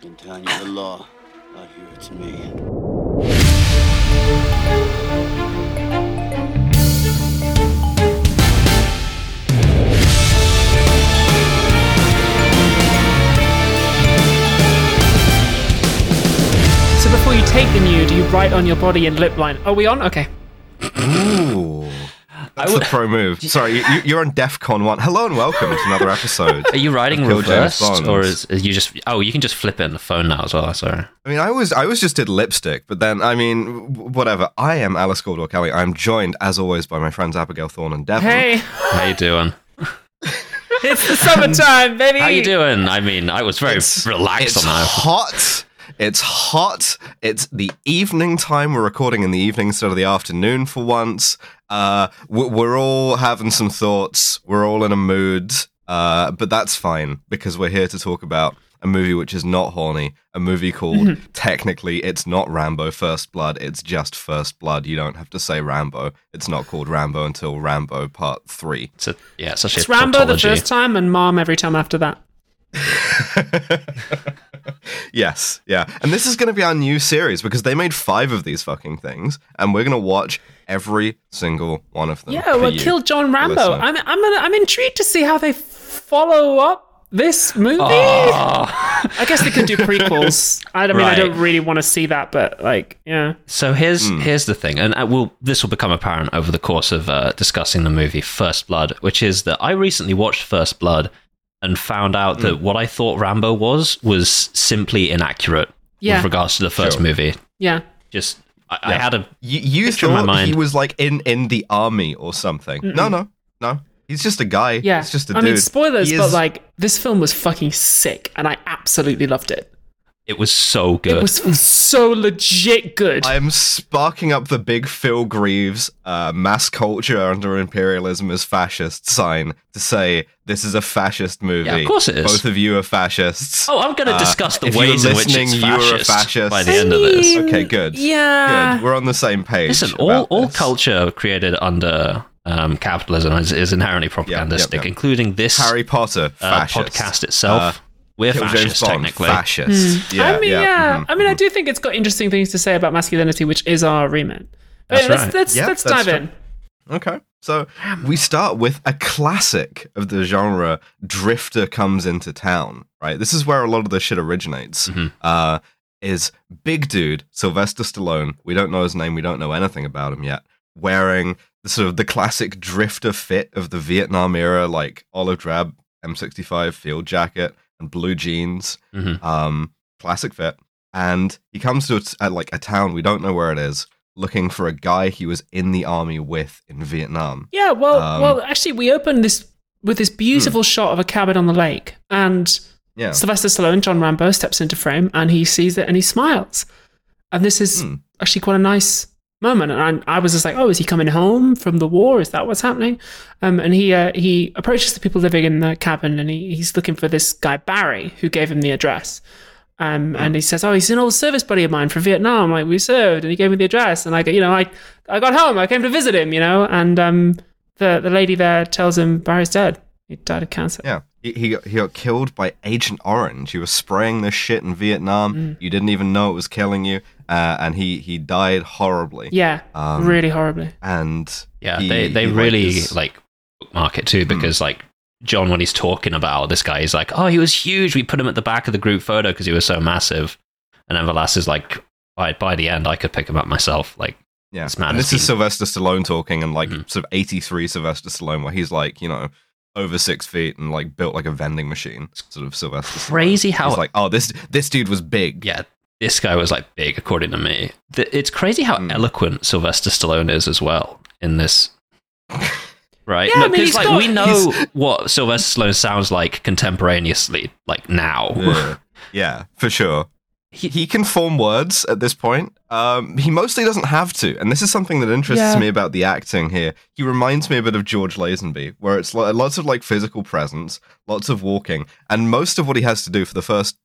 been telling you the law. Out here, it's me. So before you take the nude, you write on your body in lip line. Are we on? Okay. Ooh. That's the pro move. Sorry, you're on DEFCON 1. Hello and welcome to another episode. Are you writing of Kill James reversed, Bond. or is you just? Oh, you can just flip it on the phone now as well. Sorry. I mean, I was just did lipstick, but then, I mean, whatever. I am Alice Caldwell Kelly. I'm joined, as always, by my friends Abigail Thorne and Devon. Hey, How you doing? it's the summertime, baby. How you doing? I mean, I was very relaxed It's on that. hot. It's hot. It's the evening time. We're recording in the evening instead of the afternoon for once. We're all having some thoughts. We're all in a mood. But that's fine because we're here to talk about a movie which is not horny. A movie called, technically, it's not Rambo First Blood. It's just First Blood. You don't have to say Rambo. It's not called Rambo until Rambo Part 3. It's Rambo the first time and Mom every time after that. Yes, yeah. And this is going to be our new series because they made 5 of these fucking things, and we're going to watch every single one of them. Yeah, well, kill John Rambo. I'm intrigued to see how they follow up this movie. I guess they could do prequels. I mean, I don't really want to see that, but like, yeah. So here's the thing, and this will become apparent over the course of discussing the movie First Blood, which is that I recently watched First Blood and found out that what I thought Rambo was simply inaccurate with regards to the first movie. Yeah. Just, I had a you picture in my thought mind. he was like in the army or something. No. He's just a guy. Yeah. He's just a dude. I mean, spoilers, He but is- like, this film was fucking sick, and I absolutely loved it. It was so good. It was so legit good. I am sparking up the big Phil Greaves mass culture under imperialism is fascist sign to say this is a fascist movie. Yeah, of course it is. Both of you are fascists. Oh, I'm going to discuss the if you're ways in which listening, it's you are a fascist, fascist. by the end of this. Okay, good. Yeah. Good. We're on the same page. Listen, about all this. culture created under capitalism is inherently propagandistic, yep. including this Harry Potter, fascist. podcast itself. We're Kill fascists, James Bond, technically. fascist. Yeah, I mean, yeah. I mean, I do think it's got interesting things to say about masculinity, which is our remit. But That's right. let's that's dive true. in. Okay, so we start with a classic of the genre, Drifter Comes Into Town, right? This is where a lot of the shit originates. Is big dude, Sylvester Stallone, we don't know his name, we don't know anything about him yet, wearing the sort of the classic drifter fit of the Vietnam era, like olive drab M65 field jacket and blue jeans, classic fit. And he comes to a town, we don't know where it is, looking for a guy he was in the army with in Vietnam. Yeah, well, actually, we open this with this beautiful shot of a cabin on the lake, and Yeah. Sylvester Stallone, John Rambo, steps into frame, and he sees it and he smiles. And this is actually quite a nice moment. And I was just like, oh, is he coming home from the war? Is that what's happening? And he approaches the people living in the cabin, and he's looking for this guy, Barry, who gave him the address. And he says, oh, he's an old service buddy of mine from Vietnam. Like, we served, and he gave me the address. And I got home. I came to visit him, And the lady there tells him Barry's dead. He died of cancer. Yeah. He got killed by Agent Orange. He was spraying this shit in Vietnam. You didn't even know it was killing you. And he died horribly. Yeah, really horribly. And Yeah, he they really bookmark it too, because John, when he's talking about this guy, he's like, oh, he was huge. We put him at the back of the group photo because he was so massive. And then Velas is like, by the end, I could pick him up myself. Like, yeah. this man And has this is been- Sylvester Stallone talking, and sort of 83 Sylvester Stallone, where he's like, over 6 feet and built like a vending machine. Sort of Sylvester Stallone. Crazy how he's like, oh, this dude was big. yeah, this guy was big according to me. It's crazy how eloquent Sylvester Stallone is as well in this. Right? Yeah, I mean, he's got- we know what Sylvester Stallone sounds like contemporaneously, now. Yeah, for sure. He can form words at this point. He mostly doesn't have to, and this is something that interests me about the acting here. He reminds me a bit of George Lazenby, where it's lots of physical presence, lots of walking, and most of what he has to do for the first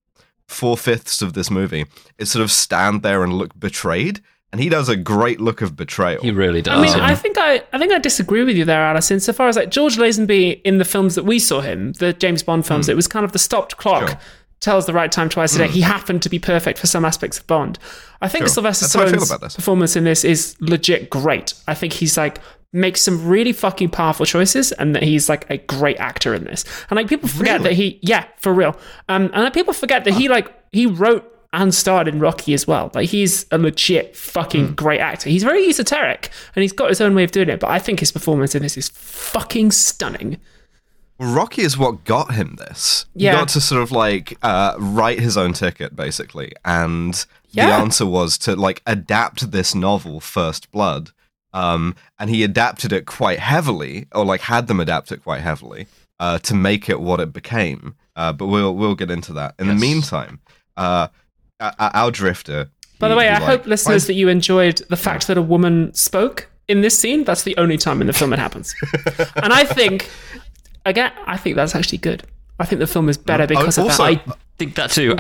4/5 of this movie is sort of stand there and look betrayed. And he does a great look of betrayal. He really does. I mean, I think I disagree with you there, Alice. Insofar as George Lazenby in the films that we saw him, the James Bond films, it was kind of the stopped clock. Sure. tells the right time twice a day. He happened to be perfect for some aspects of Bond. I think Sylvester That's how I feel about Stallone's this. performance in this is legit great. I think he's like makes some really fucking powerful choices, and that he's like a great actor in this. And like people forget that for real. And like, people forget that he wrote and starred in Rocky as well. Like he's a legit fucking great actor. He's very esoteric, and he's got his own way of doing it. But I think his performance in this is fucking stunning. Rocky is what got him this. Yeah. He got to sort of like write his own ticket, basically. And the answer was to like adapt this novel, First Blood. And he adapted it quite heavily, or like had them adapt it quite heavily, to make it what it became. But we'll get into that. In the meantime, our drifter. By the way, I hope listeners that you enjoyed the fact that a woman spoke in this scene. That's the only time in the film it happens. And I think that's actually good. I think the film is better because of that. I think that too.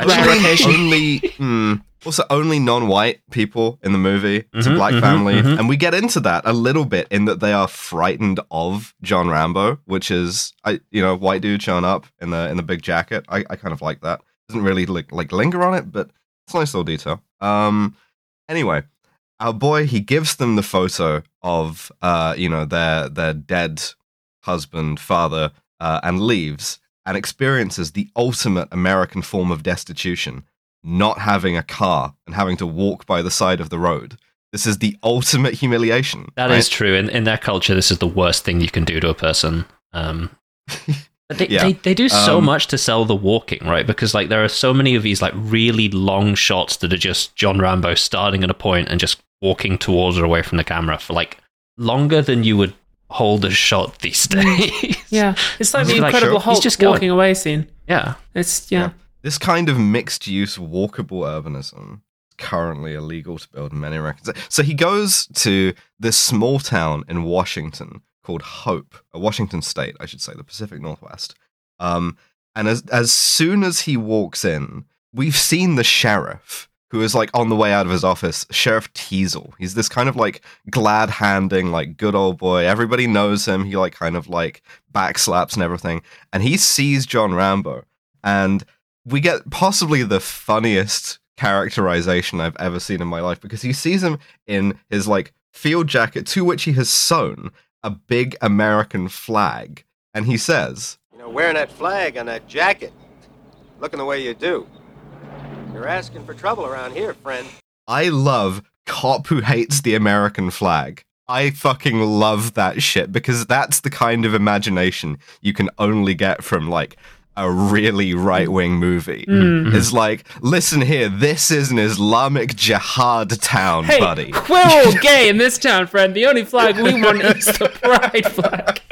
Only non-white people in the movie. It's a black family. And we get into that a little bit in that they are frightened of John Rambo, which is, white dude showing up in the big jacket. I kind of like that. Doesn't really like linger on it, but it's a nice little detail. Anyway, our boy, he gives them the photo of, their dead husband, father, and leaves and experiences the ultimate American form of destitution, not having a car and having to walk by the side of the road. This is the ultimate humiliation. That is true. In their culture, this is the worst thing you can do to a person. They do so much to sell the walking, right? Because like there are so many of these like really long shots that are just John Rambo starting at a point and just walking towards or away from the camera for like longer than you would hold a shot these days. Yeah, it's like the Incredible Hulk just walking away scene. Yeah, it's This kind of mixed-use walkable urbanism is currently illegal to build in many Americans. So he goes to this small town in Washington called Hope, Washington State, I should say, the Pacific Northwest. And as soon as he walks in, we've seen the sheriff, who is like on the way out of his office, Sheriff Teasel. He's this kind of like glad-handing, like good old boy. Everybody knows him. He like kind of like backslaps and everything. And he sees John Rambo. And we get possibly the funniest characterization I've ever seen in my life, because he sees him in his like field jacket, to which he has sewn a big American flag. And he says, wearing that flag on that jacket, looking the way you do, you're asking for trouble around here, friend. I love cop who hates the American flag. I fucking love that shit, because that's the kind of imagination you can only get from like a really right-wing movie. It's like, listen here, this is an Islamic jihad town, buddy. We're all gay in this town, friend. The only flag we want is the pride flag.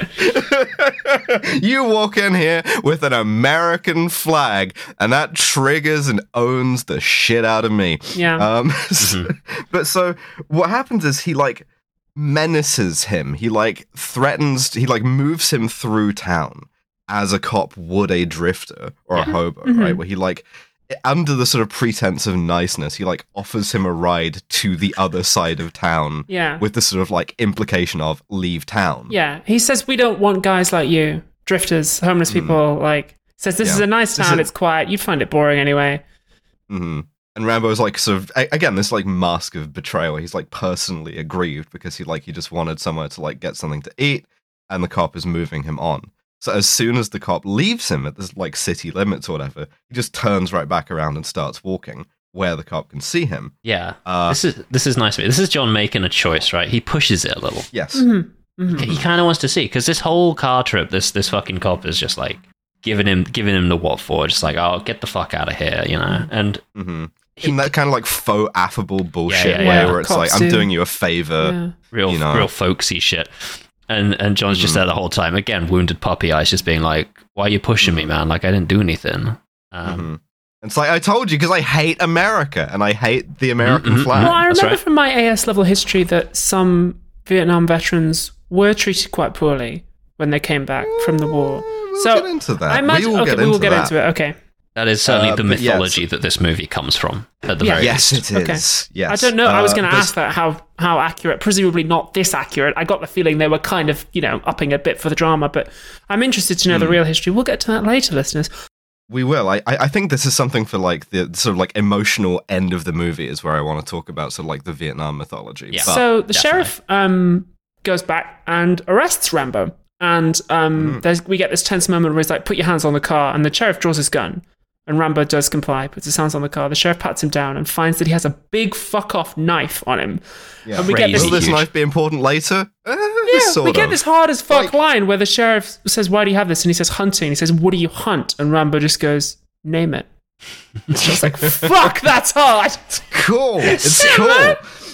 You walk in here with an American flag, and that triggers and owns the shit out of me. Yeah. But so what happens is he like menaces him. He like threatens, he like moves him through town as a cop would a drifter or a hobo, right? Where he like, under the sort of pretense of niceness, he like offers him a ride to the other side of town. Yeah. With the sort of like implication of leave town. Yeah. He says, we don't want guys like you, drifters, homeless people. Like, says this is a nice town. It's quiet. You'd find it boring anyway. And Rambo's like sort of, again, this like mask of betrayal. He's like personally aggrieved because he just wanted somewhere to like get something to eat, and the cop is moving him on. So as soon as the cop leaves him at this like city limits or whatever, he just turns right back around and starts walking where the cop can see him. Yeah, this is nice. This is John making a choice, right? He pushes it a little. Yes. He kind of wants to see, because this whole car trip, this fucking cop is just like giving him the what for, just like, oh, get the fuck out of here, and in that kind of like faux affable bullshit way where it's like, I'm doing you a favor, real folksy shit. And John's just there the whole time. Again, wounded puppy eyes, just being like, why are you pushing me, man? Like, I didn't do anything. It's like, I told you, because I hate America, and I hate the American flag. Well, I remember from my AS level history that some Vietnam veterans were treated quite poorly when they came back from the war. We'll get into that. I imagine, we will get into it. Okay. That is certainly the mythology that this movie comes from, at the very least. Yes, it is. Okay. Yes. I don't know. I was going to ask that, how accurate. Presumably not this accurate. I got the feeling they were kind of, upping a bit for the drama, but I'm interested to know the real history. We'll get to that later, listeners. We will. I think this is something for like the sort of like emotional end of the movie is where I want to talk about sort of like the Vietnam mythology. Yeah. But So the sheriff goes back and arrests Rambo. And we get this tense moment where he's like, put your hands on the car. And the sheriff draws his gun. And Rambo does comply, puts his hands on the car. The sheriff pats him down and finds that he has a big fuck-off knife on him. Yeah. And we get this Will this huge. knife be important later? Yeah, we get this hard as fuck Like- line where the sheriff says, why do you have this? And he says, hunting. He says, what do you hunt? And Rambo just goes, name it. It's just like, fuck, that's hard. Cool. It's cool.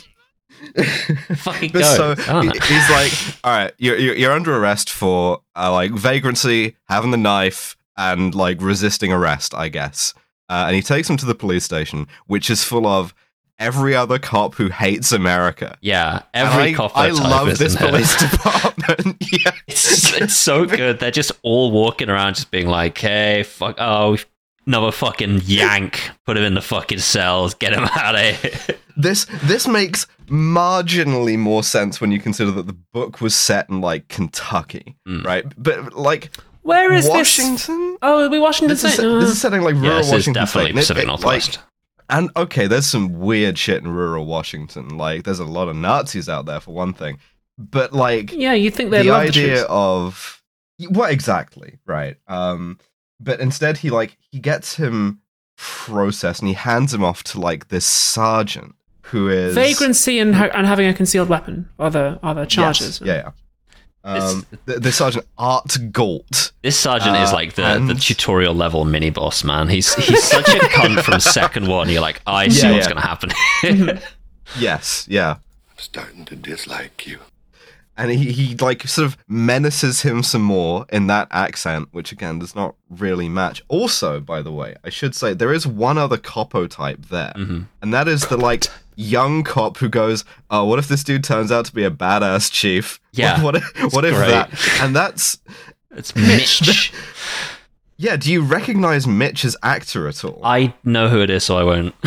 Fucking But go. so he's like, all right, you're under arrest for like vagrancy, having the knife, and like resisting arrest, I guess. And he takes him to the police station, which is full of every other cop who hates America. Yeah, And every cop I type love is this in there. police department. Yeah. It's so good. They're just all walking around, just being like, "Hey, fuck! Oh, another fucking yank. Put him in the fucking cells. Get him out of here." This makes marginally more sense when you consider that the book was set in like Kentucky, right? But like Where is Washington. this? Oh, it'll be Washington This is, State. this is setting like Yeah, rural this is Washington definitely State. And Pacific like, Northwest. and okay, there's some weird shit in rural Washington. Like, there's a lot of Nazis out there for one thing. But like, Yeah, you think they the love idea the of what exactly, right? But instead, he gets him processed and he hands him off to like this sergeant who is vagrancy and having a concealed weapon are the charges. Yes, yeah. The sergeant Art Galt. This sergeant is like the and- tutorial level mini boss, man. He's such a cunt from second one. You're like, I see Yeah, what's yeah. going to happen. Yes, yeah. I'm starting to dislike you. And he like sort of menaces him some more in that accent, which again does not really match. Also, by the way, I should say there is one other copo type there, and that is the like young cop who goes, "Oh, what if this dude turns out to be a badass chief? Yeah, what if great. that?" And that's It's Mitch. yeah. Do you recognize Mitch's actor at all? I know who it is, so I won't.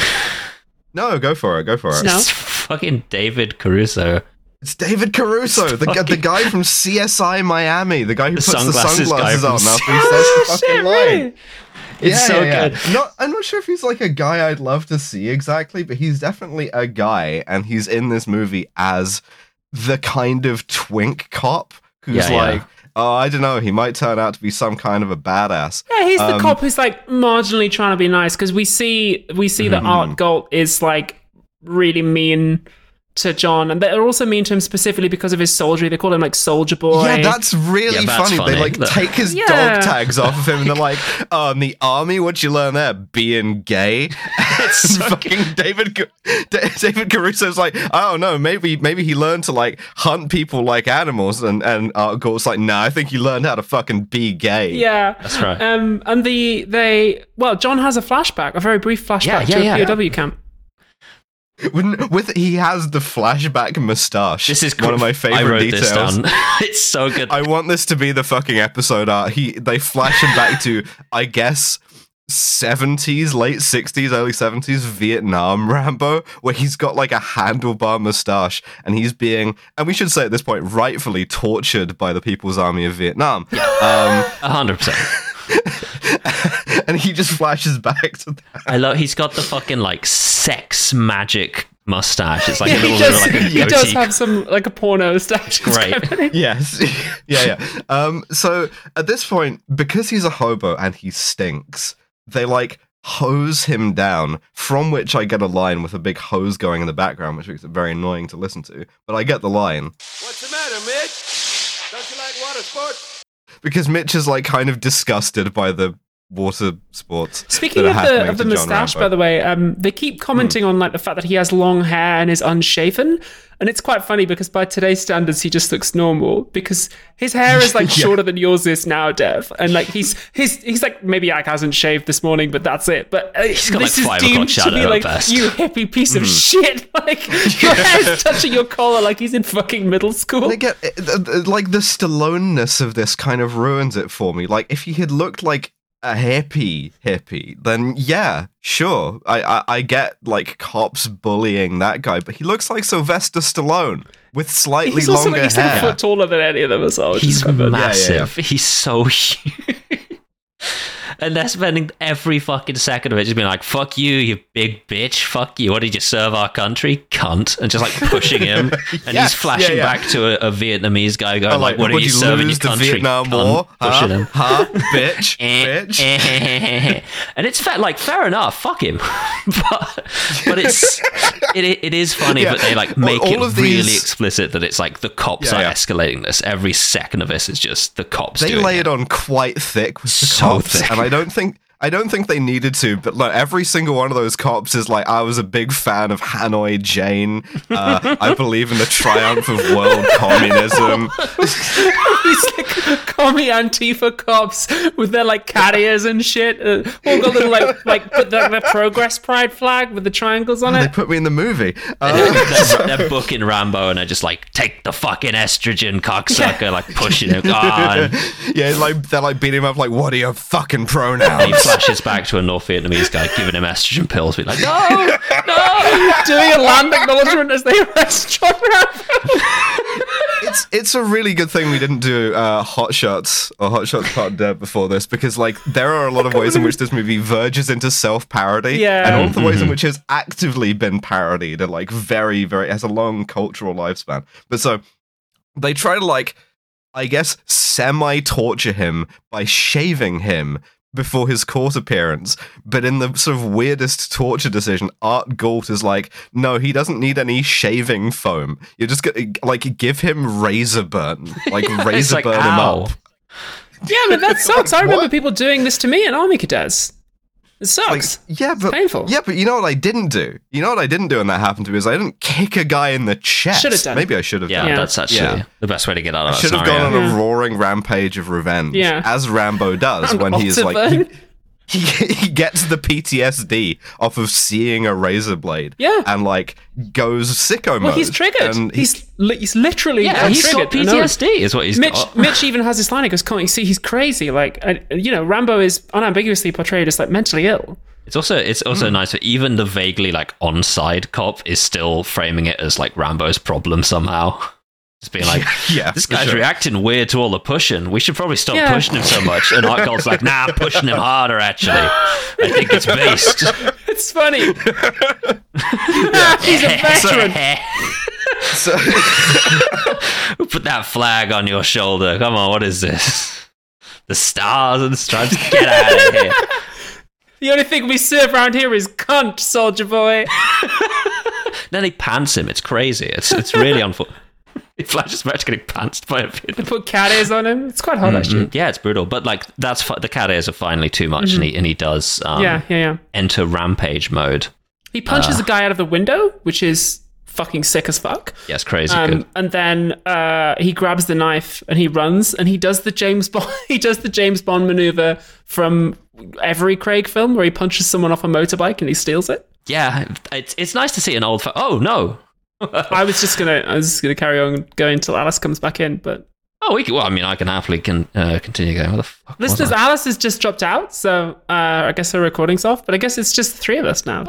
No, go for it. Go for it. No. It's fucking David Caruso. It's David Caruso, the guy from CSI Miami, the guy who puts the sunglasses guy sunglasses from on after he CSI. says the fucking Shit, line. really? It's so good. I'm not sure if he's like a guy I'd love to see exactly, but he's definitely a guy, and he's in this movie as the kind of twink cop who's Yeah, yeah. like, oh, I don't know, he might turn out to be some kind of a badass. Yeah, he's the cop who's like marginally trying to be nice because we see that Art Galt is like really mean to John, and they're also mean to him specifically because of his soldiery. They call him like Soldier Boy. Yeah, that's really Yeah, that's funny. They funny. like take his Yeah. dog tags off of him, and they're like, "Oh, in the army, what'd you learn there? Being gay." It's so fucking David Caruso's like, "I don't know, maybe he learned to like hunt people like animals," and Art Galt's like, "Nah, I think he learned how to fucking be gay." Yeah, That's right. And John has a flashback, a very brief flashback Yeah, to yeah. a POW camp. He has the flashback mustache. This is one of my I favorite wrote details. this down. It's so good. I want this to be the fucking episode art. They flash him back to, I guess, 70s, late 60s, early 70s Vietnam Rambo, where he's got like a handlebar mustache and he's being, and we should say at this point, rightfully tortured by the People's Army of Vietnam. 100%. And he just flashes back to that. I love. He's got the fucking like sex magic mustache. It's like Yeah, a little he does, bit like a he does goatee. have some like a porno stash. Great. Yes. yeah. So at this point, because he's a hobo and he stinks, they like hose him down, from which I get a line with a big hose going in the background, which makes it very annoying to listen to. But I get the line. What's the matter, Mitch? Don't you like water sports? Because Mitch is like kind of disgusted by the water sports. Speaking that are of happening the to John moustache, Rambo. by the way, they keep commenting on like the fact that he has long hair and is unshaven, and it's quite funny because by today's standards, he just looks normal because his hair is like Yeah. shorter than yours is now, Dev, and like he's like maybe like hasn't shaved this morning, but that's it. But He's got, this like, 5 is deemed o'clock to shadow be at like best. you hippie piece of shit. Like your hair's touching your collar like he's in fucking middle school. I get like the Stallone-ness of this kind of ruins it for me. Like if he had looked like a hippie, then yeah, sure. I get like cops bullying that guy, but he looks like Sylvester Stallone with slightly He's also longer like he's like a hair. foot taller than any of them as well. which is He's quite good. massive. He's so huge. And they're spending every fucking second of it just being like, fuck you big bitch, fuck you, what did you serve our country, cunt? And just like pushing him. And he's flashing back to a Vietnamese guy going like, what are you serving your country, Vietnam War? Pushing him. Bitch, bitch. And it's fair enough, fuck him. but it is funny that they like make it really explicit that it's like the cops are escalating this. Every second of this is just the cops. They lay it on quite thick with the cops, and I don't think they needed to, but look, every single one of those cops is like, I was a big fan of Hanoi Jane. I believe in the triumph of world communism. These like commie Antifa cops with their like carriers and shit. All got little like put the Progress Pride flag with the triangles on it. They put me in the movie. They're booking Rambo and they're just like, take the fucking estrogen, cocksucker, like pushing him. God. Yeah, like they're like beating him up, like, what are your fucking pronouns? Flashes back to a North Vietnamese guy giving him estrogen pills. Be like, no, doing a land acknowledgement as they arrest John Rambo. It's a really good thing we didn't do Hot Shots or Hot Shots Part Dead before this, because like there are a lot of ways in which this movie verges into self-parody, and all of the ways in which it's actively been parodied are like very, very, it has a long cultural lifespan. But so they try to like, I guess, semi-torture him by shaving him before his court appearance, but in the sort of weirdest torture decision, Art Galt is like, no, he doesn't need any shaving foam. You're just gonna like give him razor burn, like razor like, burn him ow. up. Yeah, but that sucks. I remember people doing this to me in Army Cadets. It sucks. Like, yeah, but painful. Yeah, but you know what I didn't do? You know what I didn't do when that happened to me is I didn't kick a guy in the chest. Should have done. Maybe I should have done. Yeah, that's actually the best way to get out of that should have scenario. gone on a roaring rampage of revenge, as Rambo does when he's like... He gets the PTSD off of seeing a razor blade, and like goes sicko mode. Well, he's triggered. And he's literally he's got triggered. PTSD, is what he's got. Mitch even has this line. He goes, "Can't you see he's crazy?" Like, Rambo is unambiguously portrayed as like mentally ill. It's also nice that even the vaguely like on-side cop is still framing it as like Rambo's problem somehow. Just being like, this guy's reacting weird to all the pushing. We should probably stop pushing him so much. And Art Galt's like, nah, I'm pushing him harder, actually. I think it's based. It's funny. He's a veteran. Put that flag on your shoulder. Come on, what is this? The stars and stripes? Get out of here. The only thing we serve around here is cunt, soldier boy. Then he pants him. It's crazy. It's really unfortunate. He flashes back to getting pantsed by a Vietnamese. They put cat ears on him. It's quite hot, actually. Yeah, it's brutal. But like, the cat ears are finally too much, and he does enter rampage mode. He punches the guy out of the window, which is fucking sick as fuck. Yeah, it's crazy good. And then he grabs the knife and he runs and he does the James Bond maneuver from every Craig film where he punches someone off a motorbike and he steals it. Yeah, it's nice to see an old. Oh no. I was just gonna carry on going until Alice comes back in, but I can happily continue going. What the fuck? Listeners, Alice has just dropped out, so I guess her recording's off. But I guess it's just the three of us now.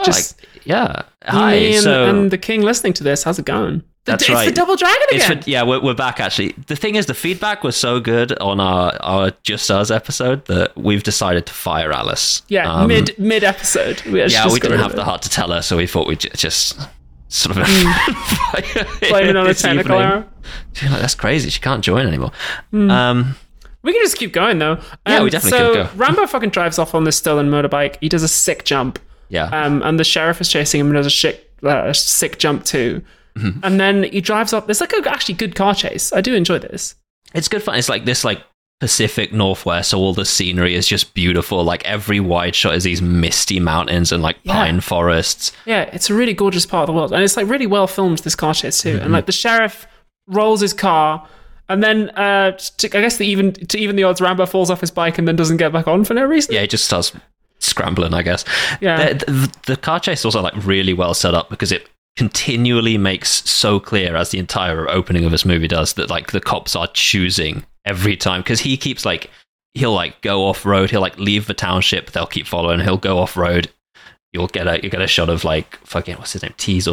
Hi, and the King listening to this. How's it going? That's right. It's the Double Dragon again. We're back. Actually, the thing is, the feedback was so good on our Just Us episode that we've decided to fire Alice. Yeah, mid episode. We didn't have the heart to tell her, so we thought we'd just sort of blame it on a technical error. That's crazy. She can't join anymore. We can just keep going though. We definitely could go. Rambo fucking drives off on this stolen motorbike. He does a sick jump. Yeah. And the sheriff is chasing him and does a sick jump too. Mm-hmm. And then he drives up. There's like a actually good car chase. I do enjoy this. It's good fun. It's like this like Pacific Northwest, so all the scenery is just beautiful. Like every wide shot is these misty mountains and like pine forests. Yeah, it's a really gorgeous part of the world, and it's like really well filmed, this car chase too. And like the sheriff rolls his car, and then I guess to even the odds, Rambo falls off his bike and then doesn't get back on for no reason. Yeah, he just starts scrambling, I guess. Yeah, the car chase is also like really well set up because it continually makes so clear, as the entire opening of this movie does, that like the cops are choosing every time, because he keeps like, he'll like go off road, he'll like leave the township, they'll keep following, he'll go off road, you'll get a shot of like fucking, what's his name, Teasel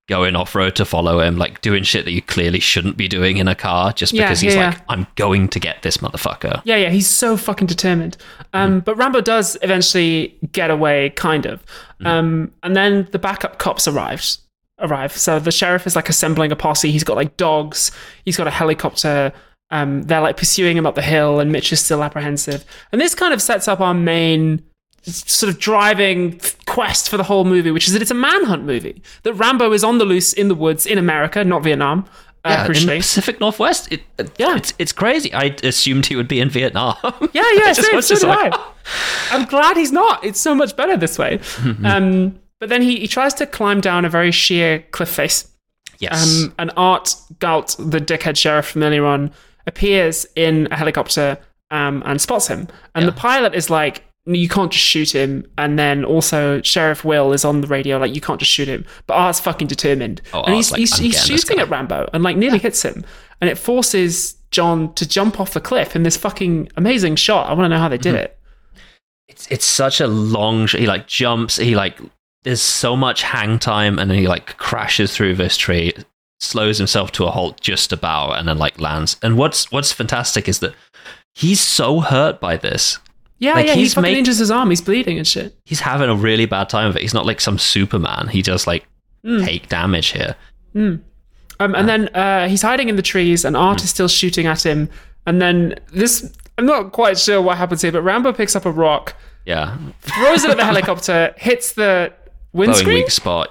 going off-road to follow him, like doing shit that you clearly shouldn't be doing in a car just because he's like, I'm going to get this motherfucker. Yeah, he's so fucking determined. But Rambo does eventually get away, kind of. And then the backup cops arrive. So the sheriff is like assembling a posse. He's got like dogs. He's got a helicopter. They're like pursuing him up the hill, and Mitch is still apprehensive. And this kind of sets up our main sort of driving quest for the whole movie, which is that it's a manhunt movie. That Rambo is on the loose in the woods in America, not Vietnam. In the Pacific Northwest. It's crazy. I assumed he would be in Vietnam. Yeah, so did I. I'm glad he's not. It's so much better this way. But then he tries to climb down a very sheer cliff face. Yes. And Art Galt, the dickhead sheriff from earlier on, appears in a helicopter and spots him. And the pilot is like, you can't just shoot him. And then also Sheriff Will is on the radio like, you can't just shoot him. But Art's fucking determined. And he's shooting at Rambo and like nearly hits him. And it forces John to jump off the cliff in this fucking amazing shot. I want to know how they did it. It's such a long shot. He like jumps, there's so much hang time, and then he like crashes through this tree, slows himself to a halt just about, and then like lands. And what's fantastic is that he's so hurt by this. He fucking injures his arm. He's bleeding and shit. He's having a really bad time of it. He's not like some Superman. He does like take damage here. And then he's hiding in the trees, and Art is still shooting at him. And then I'm not quite sure what happens here, but Rambo picks up a rock, throws it at the helicopter, hits the windscreen. Glowing weak spot.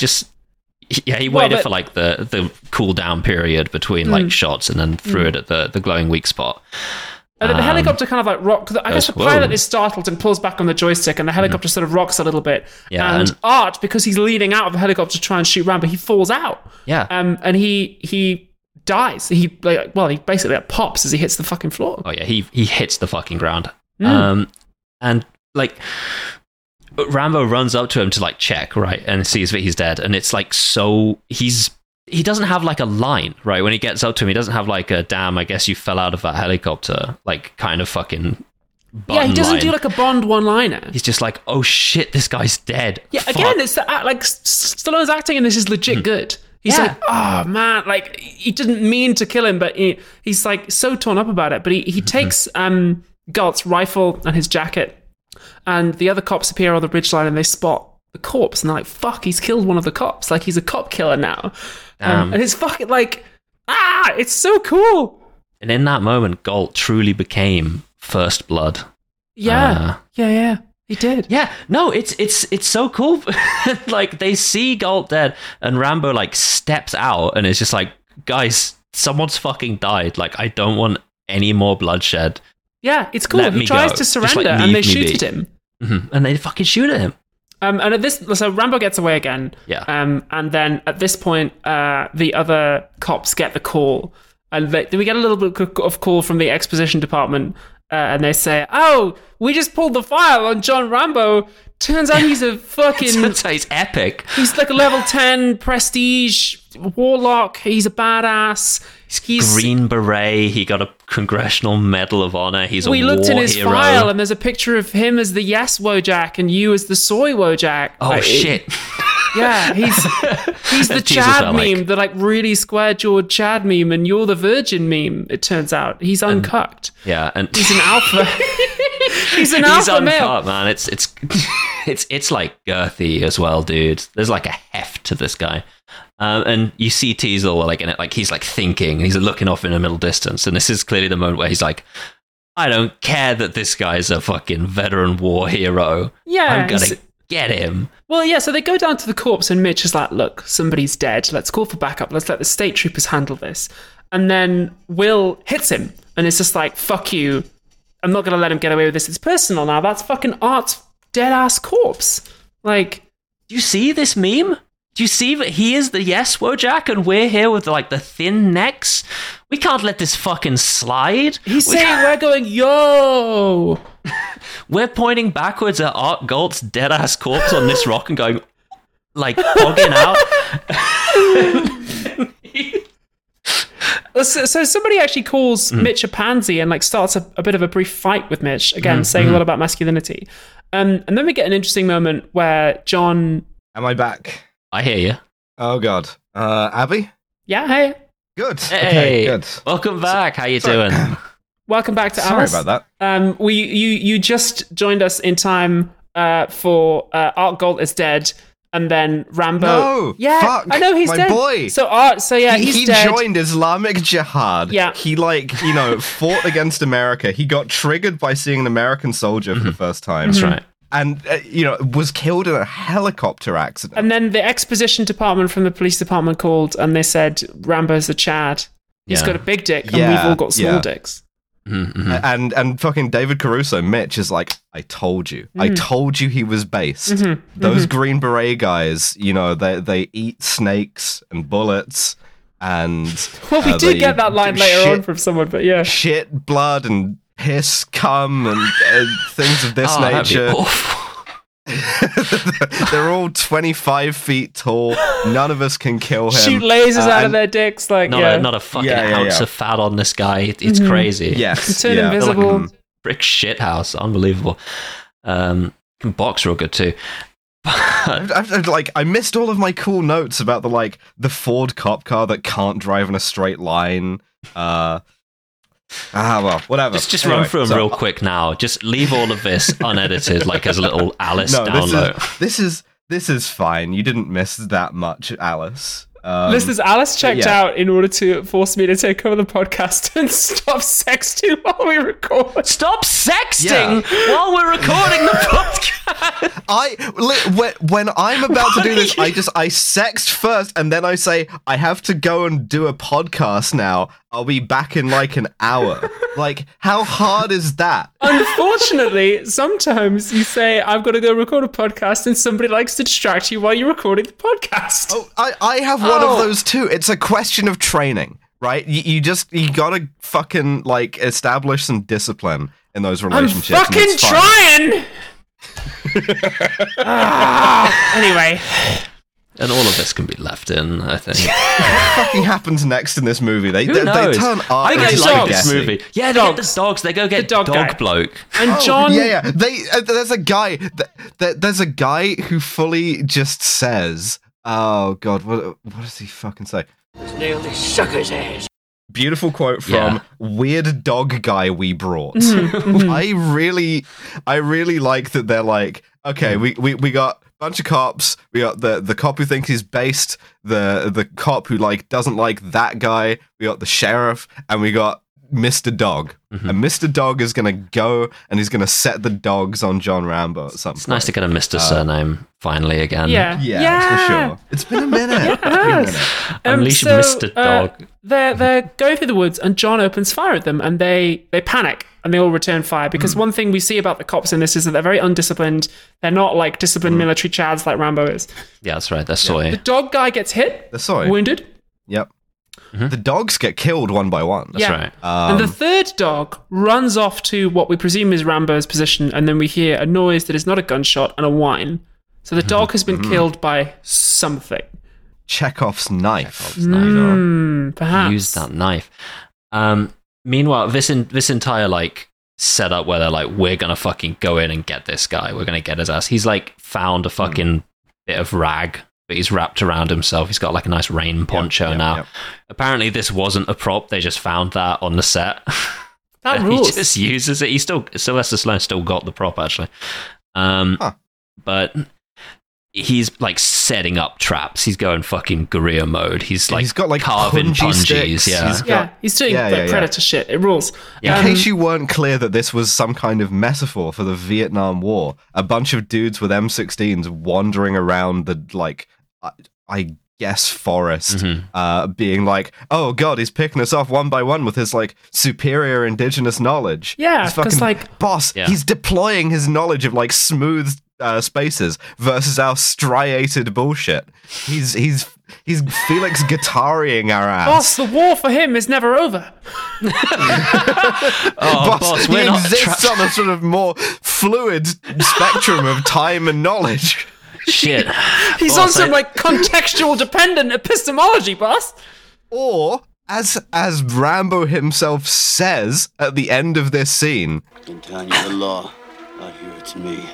He waited for like the cool down period between like shots, and then threw it at the glowing weak spot. And then the helicopter kind of like rocks. I guess the pilot is startled and pulls back on the joystick, and the helicopter sort of rocks a little bit. And Art, because he's leaning out of the helicopter to try and shoot Rambo, he falls out. And he dies. He basically pops as he hits the fucking floor. Oh yeah, he hits the fucking ground. And like Rambo runs up to him to like check, right, and sees that he's dead. And it's like, so he doesn't have like a line, right? When he gets up to him, he doesn't have like a damn, I guess you fell out of that helicopter, like kind of fucking he doesn't do like a Bond one-liner. He's just like, oh shit, this guy's dead. Fuck. Again, it's like Stallone's acting in this is legit good. He's like, oh man, like he didn't mean to kill him, but he's like so torn up about it. But he takes Galt's rifle and his jacket, and the other cops appear on the ridgeline and they spot the corpse, and they're like, fuck, he's killed one of the cops. Like he's a cop killer now. And it's fucking like, it's so cool. And in that moment, Galt truly became First Blood. Yeah, he did. Yeah, no, it's so cool. Like they see Galt dead, and Rambo like steps out and is just like, guys, someone's fucking died. Like I don't want any more bloodshed. Yeah, it's cool. He tries to surrender, and they shoot at him. And they fucking shoot at him. And so Rambo gets away again. Yeah. And then at this point, the other cops get the call, and we get a little bit of call from the exposition department, and they say, "Oh, we just pulled the file on John Rambo. Turns out he's a fucking. Turns out he's epic. He's like a level 10 prestige warlock. He's a badass. He's Green Beret. He got a Congressional Medal of Honor. He's a war hero. We looked in his file, and there's a picture of him as the Yes Wojak and you as the Soy Wojak. Oh shit! Yeah, he's the Chad meme, the like really square jawed Chad meme, and you're the Virgin meme. It turns out he's uncucked. Yeah, and he's an alpha. He's an alpha male, man. It's like girthy as well, dude. There's like a heft to this guy. And you see Teasel like in it, like he's like thinking, he's looking off in the middle distance, and this is clearly the moment where he's like, I don't care that this guy's a fucking veteran war hero. Yeah, I'm gonna get him. Well, yeah, so they go down to the corpse, and Mitch is like, look, somebody's dead. Let's call for backup. Let's let the state troopers handle this. And then Will hits him, and it's just like, fuck you. I'm not going to let him get away with this. It's personal now. That's fucking Art's dead-ass corpse. Like, do you see this meme? Do you see that he is the Yes Wojak, and we're here with like the thin necks? We can't let this fucking slide. He's saying we're going, yo! We're pointing backwards at Art Galt's dead-ass corpse on this rock and going, like, hogging out. So somebody actually calls Mitch a pansy and like starts a bit of a brief fight with Mitch, again, saying a lot about masculinity. And then we get an interesting moment where John... Am I back? I hear you. Oh God, Abby. Yeah, hey. Good. Hey, Okay, good. welcome back. How you doing? Welcome back to Sorry Alice. about that. You just joined us in time for Art Gold is dead, and then Rambo. No, yeah, fuck, I know he's my dead. boy. So he's he dead. joined Islamic Jihad. Yeah. He fought against America. He got triggered by seeing an American soldier for the first time. That's right. And was killed in a helicopter accident. And then the exposition department from the police department called, and they said Rambo's a Chad. He's Yeah. got a big dick, and Yeah, we've all got small yeah. dicks. Mm-hmm. And fucking David Caruso, Mitch, is like, I told you. I told you he was based. Those Green Beret guys, they eat snakes and bullets and... Well, we did they get that line do later on from someone, but yeah. Shit, blood, and piss, cum, and things of this That'd be nature. awful. They're all 25 feet tall. None of us can kill him. Shoot lasers out of and- their dicks, like, Not a fucking Yeah, ounce yeah. of fat on this guy. It's crazy. Yes. Turn yeah. invisible. Brick shit house. Unbelievable. Can box real good too. I missed all of my cool notes about the Ford cop car that can't drive in a straight line. Well, whatever. Just Anyway, run through them so- real quick now. Just leave all of this unedited, like as a little Alice No, download. this is fine. You didn't miss that much, Alice. Listeners, Alice checked yeah. out in order to force me to take over the podcast and stop sexting while we record. Stop sexting while we're recording the podcast. When I'm about to do this, I sext first, and then I say I have to go and do a podcast now. I'll be back in like an hour. Like, how hard is that? Unfortunately, sometimes you say, I've got to go record a podcast, and somebody likes to distract you while you're recording the podcast. Oh, I have one of those too. It's a question of training, right? You gotta fucking establish some discipline in those I'm relationships. and fucking it's fine. trying! Anyway. And all of this can be left in, I think. What fucking happens next in this movie? They Who knows? turn I art really into like this spaghetti. movie. Yeah, they get the dogs. They go get The dog guy. bloke. And John... Yeah. There's a guy. There's a guy who fully just says, "Oh God, what does he fucking say?" Nearly suck his ass. Beautiful quote from Yeah. Weird Dog Guy We Brought. I really like that they're like, okay, we got a bunch of cops. We got the cop who thinks he's based, the cop who doesn't like that guy. We got the sheriff, and we got Mr. Dog. And Mr. Dog is gonna go and he's gonna set the dogs on John Rambo at some point. It's nice to get a Mr. Surname finally again. Yeah. Yeah, for sure. It's been a minute. Unleash Mr. Dog. They're going through the woods, and John opens fire at them, and they panic, and they all return fire. Because one thing we see about the cops in this is that they're very undisciplined. They're not like disciplined military chads like Rambo is. Yeah, that's right. They're soy. The dog guy gets hit, The soy. wounded. Yep. The dogs get killed one by one. That's right. And the third dog runs off to what we presume is Rambo's position, and then we hear a noise that is not a gunshot and a whine. So the dog has been killed by something. Chekhov's knife. Perhaps. Use that knife. Meanwhile, this entire setup where they're like, we're gonna fucking go in and get this guy. We're gonna get his ass. He's found a fucking bit of rag that he's wrapped around himself. He's got a nice rain poncho now. Yep. Apparently, this wasn't a prop. They just found that on the set. That He rules. just uses it. Sylvester Stallone still got the prop actually, but he's setting up traps. He's going fucking guerrilla mode. He's got carving punji punjies. sticks. Yeah, Yeah, he's doing Predator shit. It rules. Yeah. In case you weren't clear that this was some kind of metaphor for the Vietnam War, a bunch of dudes with M16s wandering around the I guess forest, being like, "Oh God, he's picking us off one by one with his superior indigenous knowledge." Yeah, He's 'cause, fucking boss. Yeah. He's deploying his knowledge of smooth spaces versus our striated bullshit. He's Felix Guittariing our ass. Boss, the war for him is never over. Oh, Boss, we're he not exists on a sort of more fluid spectrum of time and knowledge. shit. He's on some contextual dependent epistemology, boss. Or, as Rambo himself says at the end of this scene, I'm telling you the law. Out here, it's me.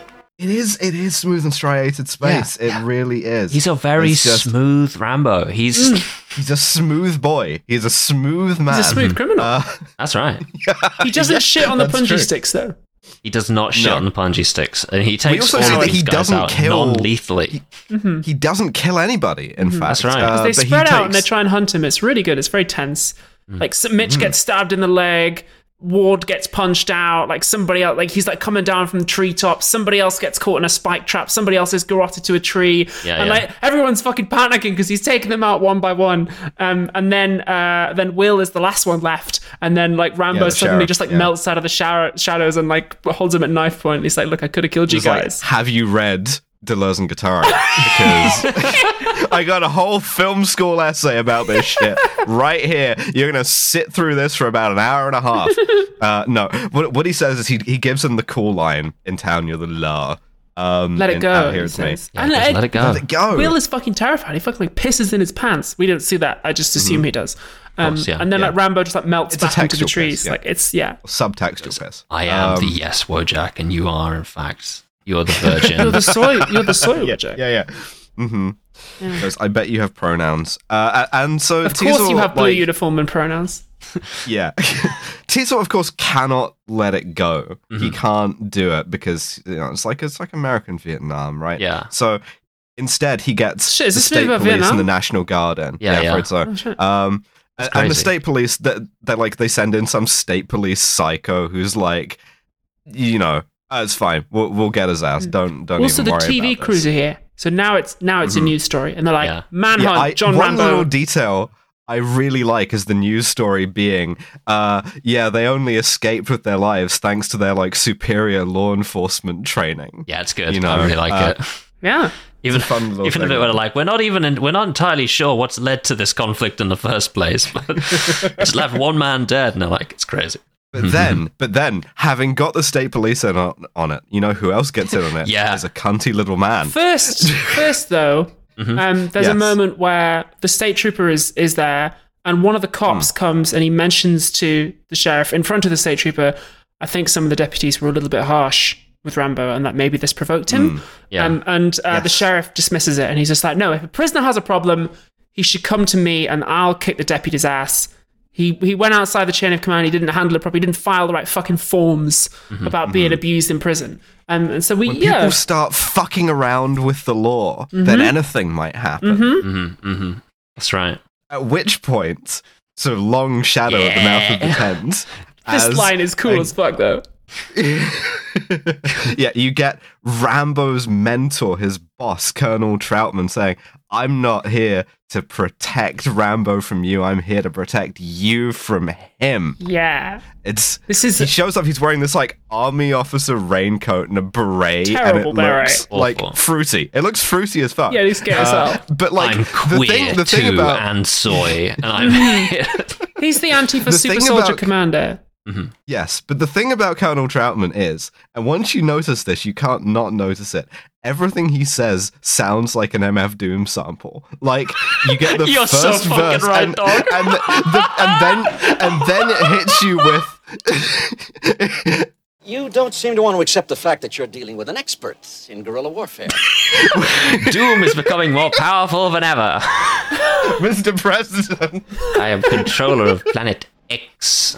It is smooth and striated space. It really is. He's a very smooth Rambo. He's a smooth boy. He's a smooth man. He's a smooth criminal. That's right. He doesn't shit on the punji sticks, though. He does not shit on the punji sticks, and he takes also all see of that these he guys doesn't out kill- non-lethally. He doesn't kill anybody, in fact. That's right. Because but they he spread out and they takes- try and hunt him. It's really good. It's very tense. Like Mitch gets stabbed in the leg. Ward gets punched out. Like somebody else, like he's like coming down from the treetop. Somebody else gets caught in a spike trap. Somebody else is garroted to a tree. Like everyone's fucking panicking because he's taking them out one by one. And then Will is the last one left. And then like Rambo suddenly just like melts out of the shadows and like holds him at knife point. And he's like, "Look, I could have killed you guys." Like, have you read Deleuze and Guattari? Because I got a whole film school essay about this shit right here. You're gonna sit through this for about an hour and a half. No, what he says is he gives him the cool line in town. You're the law. Let it go. Out here it's me. And let it go. Let it go. Will is fucking terrified. He fucking like pisses in his pants. We don't see that. I just assume he does. course, And then like Rambo just like melts It's a back into the textual trees. piss, yeah. Like it's Subtextual piss. I am the yes Wojak, and you are in fact you're the virgin. You're the soil. Jack. Yeah. Mm-hmm. Because I bet you have pronouns. And so Of course, you have blue like, uniform and pronouns. Yeah. Teasel, of course, cannot let it go. He can't do it because it's like American Vietnam, right? Yeah. So instead, he gets Shit, is the this state movie about police Vietnam? and the National Guard in. Yeah. Afraid so. Oh, shit. And the crazy. state police that like they send in some state police psycho who's like, it's fine. We'll get his ass. Don't Also, even the worry TV about crews this. are here, so now it's a news story, and they're like, manhunt John one Rambo. little detail I really like is the news story being, they only escaped with their lives thanks to their like superior law enforcement training. Yeah, it's good. You know, I really like it. Yeah. Even fun little even a thing. bit where they're like, we're not entirely sure what's led to this conflict in the first place, but just left one man dead, and they're like, it's crazy. But then, having got the state police in on it, you know who else gets in on it? Yeah. Is a cunty little man. First though, there's a Yes. moment where the state trooper is there, and one of the cops comes and he mentions to the sheriff in front of the state trooper, I think some of the deputies were a little bit harsh with Rambo and that maybe this provoked him. The sheriff dismisses it and he's just like, no, if a prisoner has a problem, he should come to me and I'll kick the deputy's ass. He went outside the chain of command. He didn't handle it properly. He didn't file the right fucking forms about being abused in prison. And so When people start fucking around with the law, then anything might happen. That's right. At which point, sort of long shadow at the mouth of the tent. This line is cool as fuck, though. You get Rambo's mentor, his boss, Colonel Troutman, saying, I'm not here to protect Rambo from you. I'm here to protect you from him. Yeah. He shows up, he's wearing this like army officer raincoat and a beret. Terrible and it looks beret. like Awful. fruity. It looks fruity as fuck. Yeah, he's scared as hell. But like I'm queer the thing too, about and soy, and I'm here. He's the Antifa The super thing soldier about- commander. Yes, but the thing about Colonel Troutman is, and once you notice this, you can't not notice it. Everything he says sounds like an MF Doom sample. Like you get the You're so first fucking verse, right, and, dog. and then it hits you with. You don't seem to want to accept the fact that you're dealing with an expert in guerrilla warfare. Doom is becoming more powerful than ever. Mr. President. I am controller of Planet X.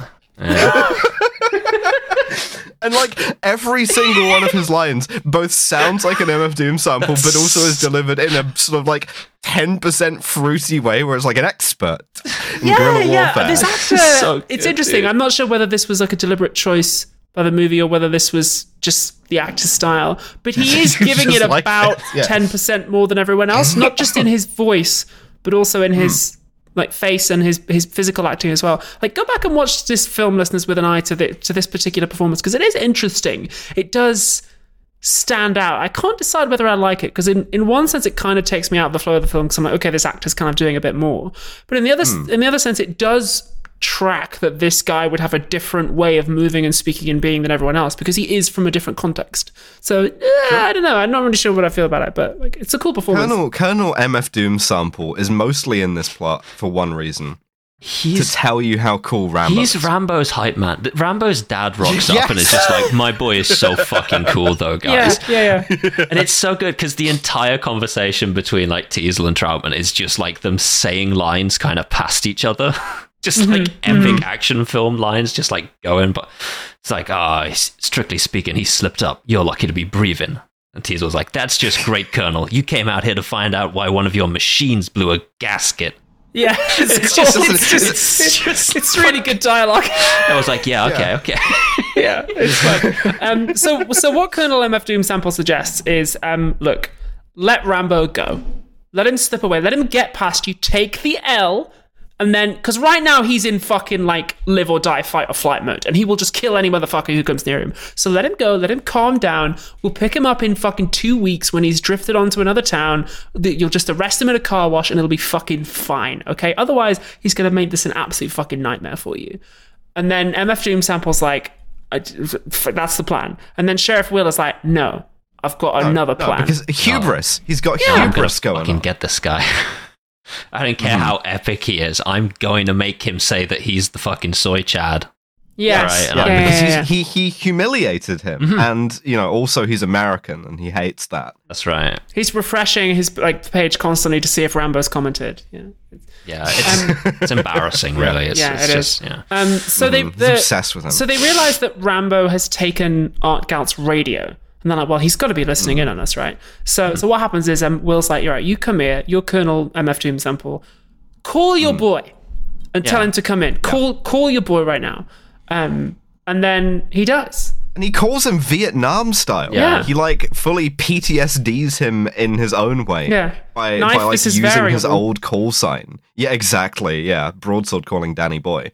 And like every single one of his lines both sounds like an MF Doom sample, but also is delivered in a sort of like 10% fruity way, where it's like an expert in guerrilla warfare. This actor, So it's good, interesting. dude. I'm not sure whether this was like a deliberate choice by the movie or whether this was just the actor's style, but he is giving just it like about this, yeah. 10% more than everyone else, not just in his voice, but also in his like face and his physical acting as well. Like, go back and watch this film, listeners, with an eye to this particular performance, because it is interesting. It does stand out. I can't decide whether I like it, because in one sense it kind of takes me out of the flow of the film, because I'm like, okay, this actor's kind of doing a bit more. But in the other sense, it does track that this guy would have a different way of moving and speaking and being than everyone else, because he is from a different context. So I don't know. I'm not really sure what I feel about it, but like, it's a cool performance. Colonel MF Doom sample is mostly in this plot for one reason. to tell you how cool Rambo is. He's Rambo's hype man. Rambo's dad rocks up and is just like, my boy is so fucking cool though, guys. Yeah. And it's so good because the entire conversation between like Teasle and Troutman is just like them saying lines kind of past each other. Just like epic action film lines, just like going, but it's like, strictly speaking, he slipped up. You're lucky to be breathing. And Teasle was like, that's just great, Colonel. You came out here to find out why one of your machines blew a gasket. Yeah, it's really good dialogue. I was like, yeah, okay. Yeah, it's fun. So what Colonel MF Doom Sample suggests is, look, let Rambo go. Let him slip away. Let him get past you. Take the L. And then, because right now he's in fucking like live or die, fight or flight mode, and he will just kill any motherfucker who comes near him. So let him go, let him calm down. We'll pick him up in fucking 2 weeks when he's drifted onto another town. You'll just arrest him at a car wash and it'll be fucking fine, okay? Otherwise, he's going to make this an absolute fucking nightmare for you. And then MF Doom Sample's like, that's the plan. And then Sheriff Wheeler's like, no, I've got another plan. Because hubris. He's got hubris going on. I can get this guy. I don't care how epic he is. I'm going to make him say that he's the fucking soy Chad. Yes. Because he humiliated him, and also he's American, and he hates that. That's right. He's refreshing his page constantly to see if Rambo's commented. Yeah, it's embarrassing, really. It's just. So he's obsessed with him. So they realize that Rambo has taken Art Galt's radio. And they're like, well, he's got to be listening in on us, right? So what happens is Will's like, you're right, you come here, you're Colonel MF Doom Sample. Call your boy and tell him to come in. Call your boy right now. And then he does. And he calls him Vietnam style. Yeah. He like fully PTSDs him in his own way. Yeah. By like using his old call sign. Yeah, exactly. Yeah. Broadsword calling Danny Boy.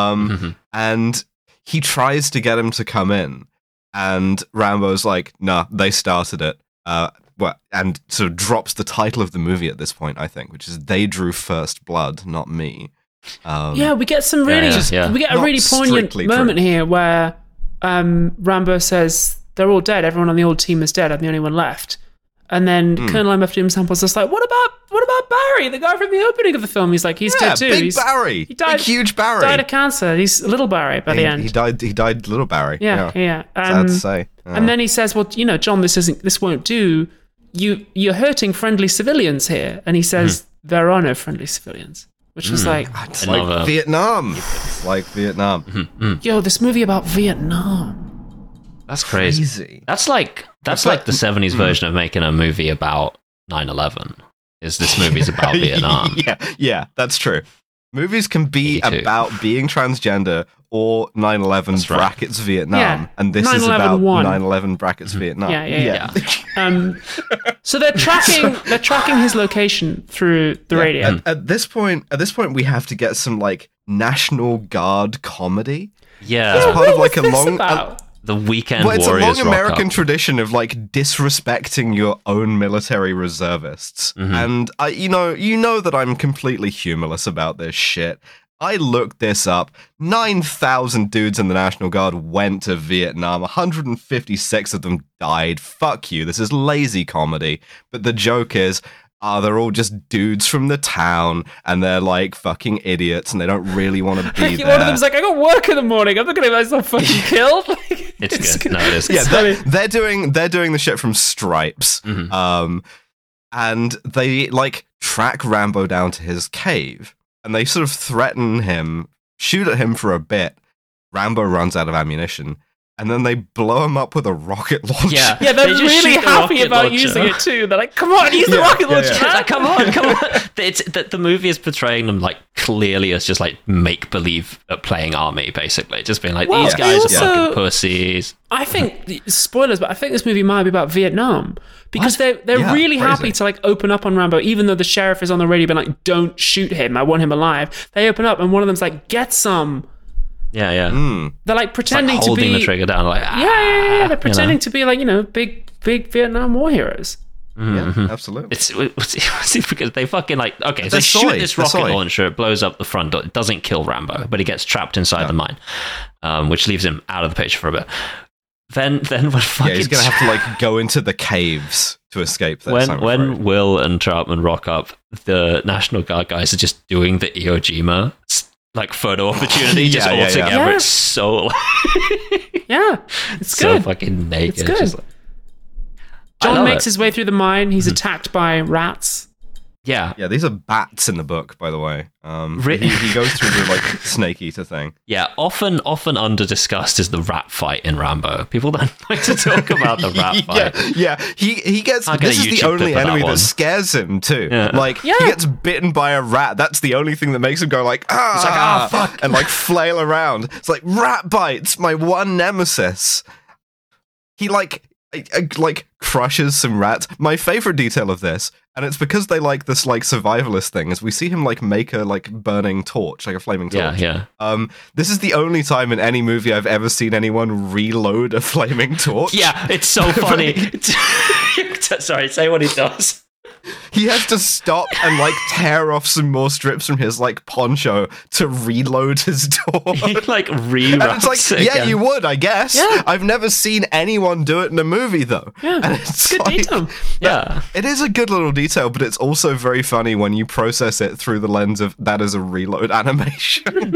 And he tries to get him to come in. And Rambo's like, nah, they started it. And sort of drops the title of the movie at this point, I think, which is They Drew First Blood, Not Me. We get some really, we get a really poignant moment here where Rambo says, they're all dead. Everyone on the old team is dead. I'm the only one left. And then Colonel MF Doom Sample's just like, what about Barry, the guy from the opening of the film? He's like, he's dead too. Big Barry. He died, big, huge Barry. Died of cancer. He's little Barry by the end. He died little Barry. Yeah. Sad to say. And then he says, well, John, this won't do. You're hurting friendly civilians here. And he says, there are no friendly civilians. Which was like... It's like Vietnam. It's like Vietnam. Yo, this movie about Vietnam. That's crazy. That's like the 70s version of making a movie about 9/11. Is this movie's about Vietnam? Yeah, that's true. Movies can be about being transgender or 9/11 brackets Vietnam, and this is about 9/11 brackets Vietnam. Yeah. So they're tracking his location through the radio. At this point, we have to get some like National Guard comedy. Yeah, it's part of like a long. The Weekend Warriors. Well, it's a long American tradition of like disrespecting your own military reservists, and you know that I'm completely humorless about this shit. I looked this up. 9,000 dudes in the National Guard went to Vietnam. 156 of them died. Fuck you. This is lazy comedy. But the joke is, they're all just dudes from the town, and they're like fucking idiots, and they don't really want to be there. One of them's like, I got work in the morning. I'm not going to get myself fucking killed. It's good. No, it is. Yeah, they're doing the shit from Stripes, and they like track Rambo down to his cave, and they sort of threaten him, shoot at him for a bit. Rambo runs out of ammunition. And then they blow him up with a rocket launcher. Yeah, they're really happy about using it too. They're like, come on, use the rocket launcher. Yeah. Like, come on. It's the movie is portraying them like clearly as just like make-believe playing army, basically. Just being like, these guys are fucking pussies. I think, spoilers, but I think this movie might be about Vietnam. Because they're really happy to like open up on Rambo, even though the sheriff is on the radio being like, don't shoot him, I want him alive. They open up and one of them's like, get some. Yeah. They're like pretending like holding to be the trigger down, like They're pretending to be like big Vietnam War heroes. Yeah, absolutely. It's because they fucking like they shoot this rocket launcher, it blows up the front door. It doesn't kill Rambo, but he gets trapped inside the mine, which leaves him out of the picture for a bit. Then what fucking he's gonna have to like go into the caves to escape this. When Will and Troutman rock up, the National Guard guys are just doing the Iwo Jima like photo opportunity just Yeah, all yeah, together. yeah. It's so Yeah, it's so good. fucking naked. It's good. Just like- I John love makes it. his way through the mine. He's attacked by rats. Yeah. Yeah, these are bats in the book, by the way. Really? He goes through the like snake eater thing. Yeah, often under discussed is the rat fight in Rambo. People don't like to talk about the rat fight. Yeah. He gets. I'll get This a is the YouTube only clip of that enemy one. that scares him too. Yeah. Like Yeah. he gets bitten by a rat. That's the only thing that makes him go like It's like, ah, fuck. and like flail around. It's like rat bites, my one nemesis. He like crushes some rats. My favorite detail of this, and it's because they like this like survivalist thing, is we see him like make a like burning torch, like a flaming torch. Yeah. This is the only time in any movie I've ever seen anyone reload a flaming torch. Yeah, it's so funny. Sorry, say what he does. He has to stop and like tear off some more strips from his like poncho to reload his torch. He like And rewraps it's like, it yeah, again. you would, I guess. Yeah. I've never seen anyone do it in a movie, though. Yeah, And it's good detail. Yeah. It is a good little detail, but it's also very funny when you process it through the lens of that is a reload animation.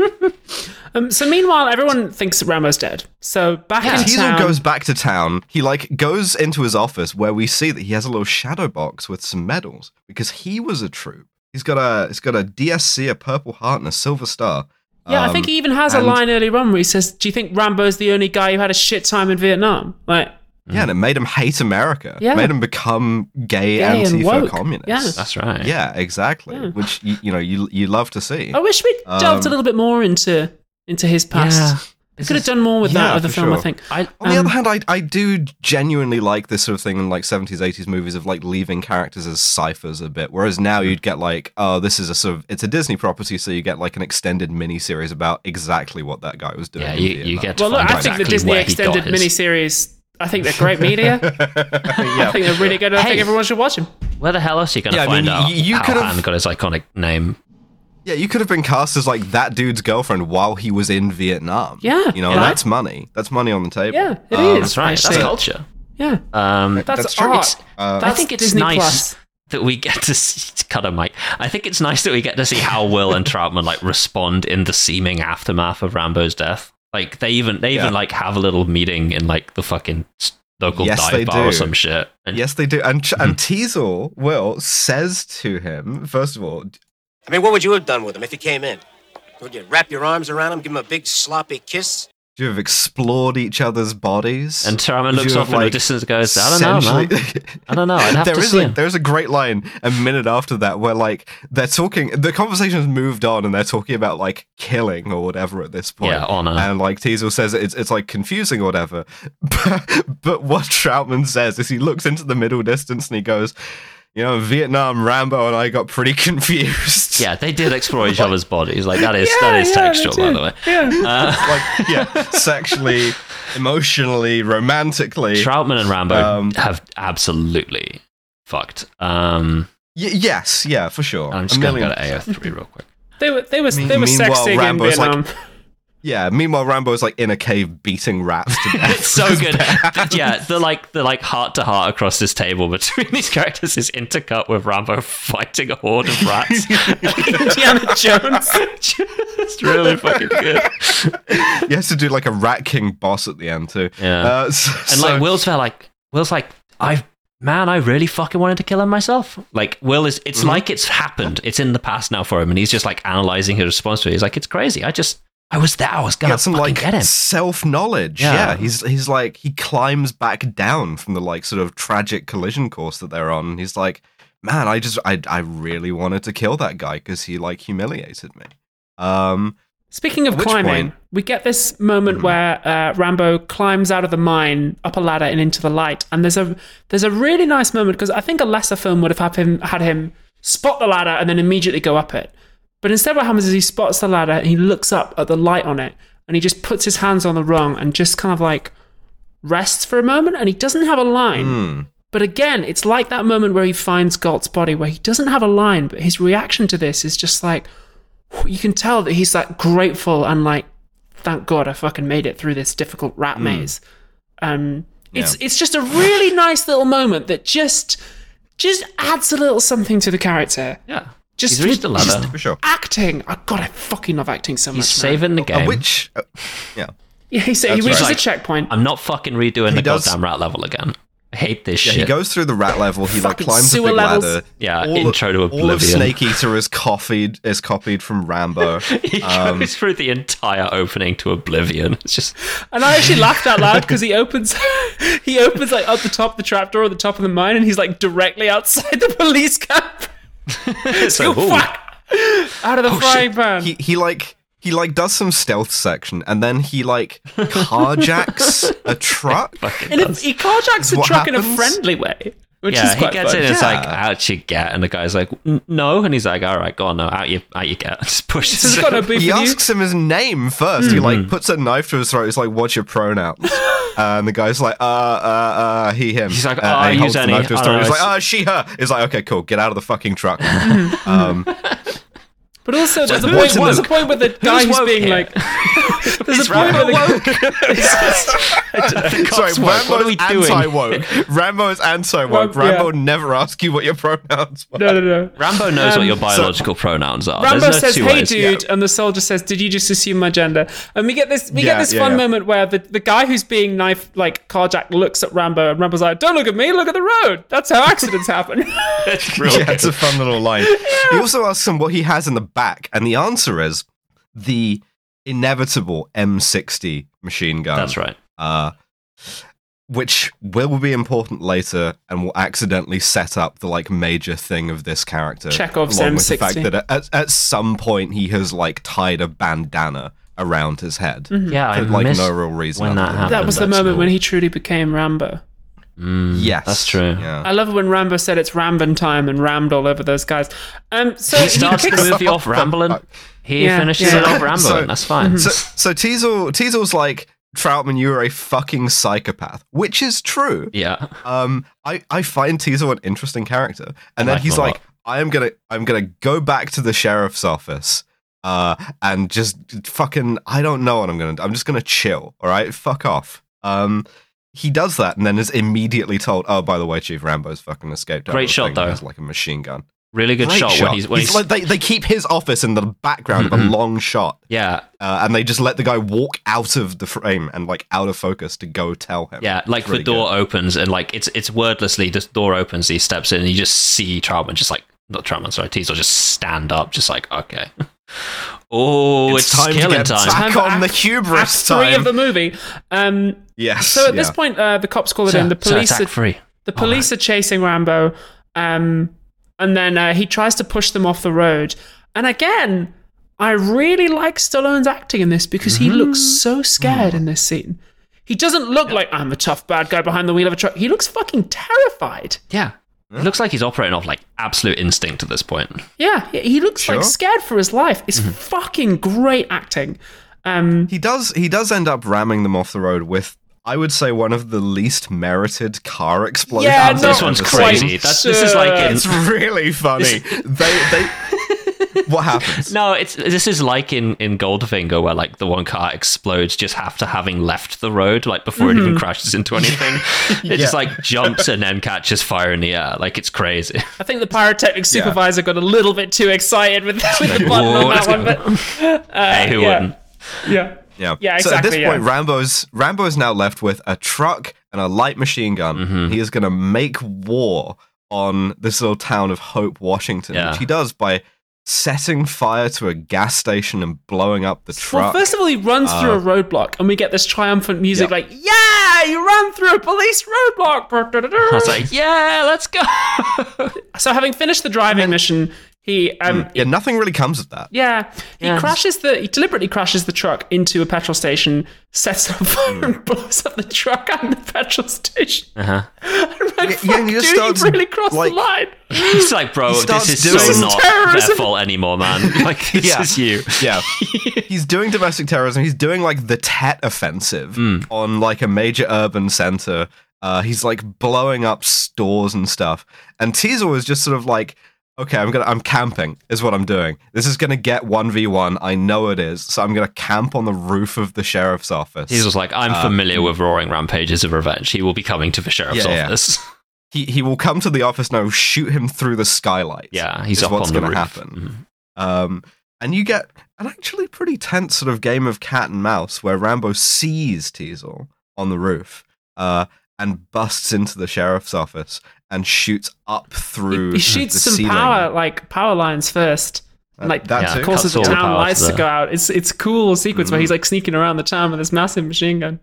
So meanwhile, everyone thinks that Rambo's dead. So back in Teasel town, goes back to town. He like goes into his office where we see that he has a little shadow box with some medals because he was a troop. He's got a DSC, a Purple Heart, and a Silver Star. Yeah, I think he even has a and- line earlier on where he says, "Do you think Rambo's the only guy who had a shit time in Vietnam?" Like, Yeah, and it made him hate America. Yeah. It made him become gay and Antifa woke. communist. Yeah. That's right. Yeah, exactly. Yeah. Which you love to see. I wish we'd delved a little bit more into his past. Yeah. We could have done more with that Yeah, other for film, I sure. think. On the other hand, I do genuinely like this sort of thing in like 70s, 80s movies of like leaving characters as ciphers a bit. Whereas now you'd get like, oh, this is a sort of, it's a Disney property, so you get like an extended mini-series about exactly what that guy was doing. Yeah, in you Vietnam. get to Well, look, find I think exactly the Disney where he got extended his- miniseries, I think they're great media. I think they're really good. I think Hey. everyone should watch them. Where the hell else are you going to Yeah, I find mean, out you how could've- Han got his iconic name? Yeah, you could have been cast as like that dude's girlfriend while he was in Vietnam. Yeah, You know, yeah. that's money. That's money on the table. Yeah, it is. That's right. That's actually. culture. Yeah, That's that's true. art. I That's think it's Disney nice Plus. that we get to see, cut a mic. I think it's nice that we get to see how Will and Troutman like respond in the seeming aftermath of Rambo's death. Like they even like have a little meeting in like the fucking local Yes, they dive bar or do. some shit. And Yes, they do. And Teasel, Will, says to him, first of all, I mean, what would you have done with him if he came in? Would you wrap your arms around him, give him a big sloppy kiss? you have explored each other's bodies. And Troutman Would looks you off have, in the like, distance and goes, I don't know, man. essentially- I don't know. I'd have to see him. There's a great line a minute after that where like they're talking, the conversation has moved on and they're talking about like killing or whatever at this point. Yeah, honor. And like Teasel says it's like confusing or whatever. But what Troutman says is he looks into the middle distance and he goes, you know, in Vietnam, Rambo and I got pretty confused. Yeah, they did explore each other's bodies. Like that is they textual, by did. the way. Yeah. Like, yeah, sexually, emotionally, romantically. Troutman and Rambo have absolutely fucked. Yes, yeah, for sure. I'm just A going to million go to AO3 real quick. They were Meanwhile, sexting in Rambo's like- Vietnam. Yeah, meanwhile Rambo's like in a cave beating rats to death. It's so good. Yeah, the heart to heart across this table between these characters is intercut with Rambo fighting a horde of rats. Indiana Jones. It's really fucking good. He has to do like a Rat King boss at the end too. Yeah. And like Will's like, I really fucking wanted to kill him myself. Like Will is, it's like it's happened. It's in the past now for him, and he's just like analyzing his response to it. He's like, it's crazy. I was there. I was gonna got some fucking like get him. self-knowledge. Yeah. Yeah, he's like he climbs back down from the like sort of tragic collision course that they're on. And he's like, man, I really wanted to kill that guy because he like humiliated me. Speaking of At which climbing, point- we get this moment where Rambo climbs out of the mine up a ladder and into the light, and there's a really nice moment because I think a lesser film would have had him spot the ladder and then immediately go up it. But instead what happens is he spots the ladder and he looks up at the light on it and he just puts his hands on the rung and just kind of like rests for a moment, and he doesn't have a line. But again, it's like that moment where he finds Galt's body where he doesn't have a line, but his reaction to this is just like, you can tell that he's like grateful and like, thank God I fucking made it through this difficult rat maze. It's just a really nice little moment that just adds a little something to the character. Yeah. Just He's reached the ladder. For sure. acting. Oh God, I fucking love acting so much. He's man. saving the game. Yeah. Yeah, he That's reaches right. a checkpoint. I'm not fucking redoing the does- goddamn rat level again. I hate this Yeah, shit. he goes through the rat level. He like Fucking climbs a sewer big levels. ladder. Yeah, All intro to All of Oblivion. Snake Eater is copied from Rambo. He goes through the entire opening to Oblivion. It's just And I actually laughed out loud because he opens like up the top of the trapdoor at the top of the mine, and he's like directly outside the police camp. so, You fuck! Out of the frying pan. He does some stealth section, and then he like carjacks a truck. He carjacks the What truck in a happens? friendly way, which yeah, is he quite gets fun. in and it's Yeah. like, out you get. And the guy's like, no. And he's like, all right, go on now. Out you get. Just pushes This has him. got to be He for you. asks him his name first. He like puts a knife to his throat. He's like, "What's your pronouns?" And the guy's like, he, him. He's like, And I he holds use the any. knife to his I throat. don't He's know, like, she, her. He's like, okay, cool. Get out of the fucking truck. But also, there's a who's point where the guy who's woke being here? like, there's Is a point where Rambo the The Sorry, cops woke. What are we Rambo's doing? anti-woke. Rambo is anti-woke. Well, yeah. Rambo never asks you what your pronouns were. no. Rambo knows what your biological pronouns are. Rambo There's no says, two "Hey, ways. dude," and the soldier says, "Did you just assume my gender?" And we get this Yeah, fun yeah. moment where the guy who's being carjacked looks at Rambo, and Rambo's like, "Don't look at me, look at the road. That's how accidents happen." It's brilliant. Yeah, it's a fun little line. He also asks him what he has in the back, and the answer is the inevitable M60 machine gun. That's right. Which will be important later and will accidentally set up the like major thing of this character. Chekhov's along with the fact M60. that at some point he has like tied a bandana around his head. Yeah, I For, like missed no real reason. when other that than happened. That was the That's moment cool. when he truly became Rambo. Yes, That's true. Yeah. I love it when Rambo said it's Ramban time and rammed all over those guys. So He starts the kicks- movie off rambling. He Yeah, finishes yeah. it off rambling. So- That's fine. So Teasel's like, Troutman, you are a fucking psychopath, which is true. Yeah. I find Teasel an interesting character, and then like he's him a like, I'm gonna go back to the sheriff's office, and just fucking, I don't know what I'm gonna do. I'm just gonna chill. All right, fuck off. He does that, and then is immediately told, oh, by the way, Chief Rambo's fucking escaped. out Great of the shot, thing. though. He has like a machine gun. Really good Great shot when he's like, they keep his office in the background of a long shot. yeah. And they just let the guy walk out of the frame and like out of focus to go tell him. Yeah, like Really the door good. opens and like it's wordlessly the door opens, he steps in and you just see Troutman just like not Troutman, sorry, Teasel just stand up, just like, okay. Oh, it's time to killing get time. back on the hubris Act 3 time. of the movie. Yes. So at this yeah. point, the cops call it So- in. The so police attack free. The police are chasing Rambo, and then he tries to push them off the road. And again, I really like Stallone's acting in this because he looks so scared in this scene. He doesn't look like, I'm a tough bad guy behind the wheel of a truck. He looks fucking terrified. Yeah. It looks like he's operating off like absolute instinct at this point. Yeah, he looks like Sure. scared for his life. It's fucking great acting. He does end up ramming them off the road with, I would say, one of the least merited car explosions. Yeah, I've no, This ever one's seen. crazy. This is like in, It's really funny. They what happens? no, this is like in Goldfinger where like the one car explodes just after having left the road, like before it even crashes into anything. It just like jumps and then catches fire in the air. Like it's crazy. I think the pyrotechnic supervisor got a little bit too excited with the button Whoa, on that let's one. go. But, Hey, who yeah. wouldn't? Yeah. Yeah. Yeah, So at this exactly, point, yeah. Rambo's now left with a truck and a light machine gun. He is going to make war on this little town of Hope, Washington, Yeah. which he does by setting fire to a gas station and blowing up the truck. Well, first of all, he runs through a roadblock, and we get this triumphant music like, yeah, you ran through a police roadblock. I was like, yeah, let's go. So having finished the driving mission, he yeah, nothing really comes of that. he deliberately crashes the truck into a petrol station, sets it on fire and blows up the truck and the petrol station. Uh-huh. I'm like, Yeah, fuck, and he just dude, starts, you really crossed like- the line. He's like, bro, starts this is doing- so not terrorism. their fault anymore, man. Like, this Yeah. is you. Yeah. He's doing domestic terrorism. He's doing like the Tet offensive on like a major urban center. He's like blowing up stores and stuff. And Teasel is just sort of like, okay, I'm camping is what I'm doing. This is gonna get 1v1. I know it is. So I'm gonna camp on the roof of the sheriff's office. He was like, I'm familiar with roaring rampages of revenge. He will be coming to the sheriff's Yeah, yeah. office. he will come to the office and I will shoot him through the skylight. Yeah, he's is up what's on the gonna roof. happen. And you get an actually pretty tense sort of game of cat and mouse where Rambo sees Teasel on the roof and busts into the sheriff's office and shoots up through He shoots the some ceiling. power lines first. And, like that too. causes Cuts the all the town power lights to to the- go out. It's a cool sequence where he's like sneaking around the town with this massive machine gun.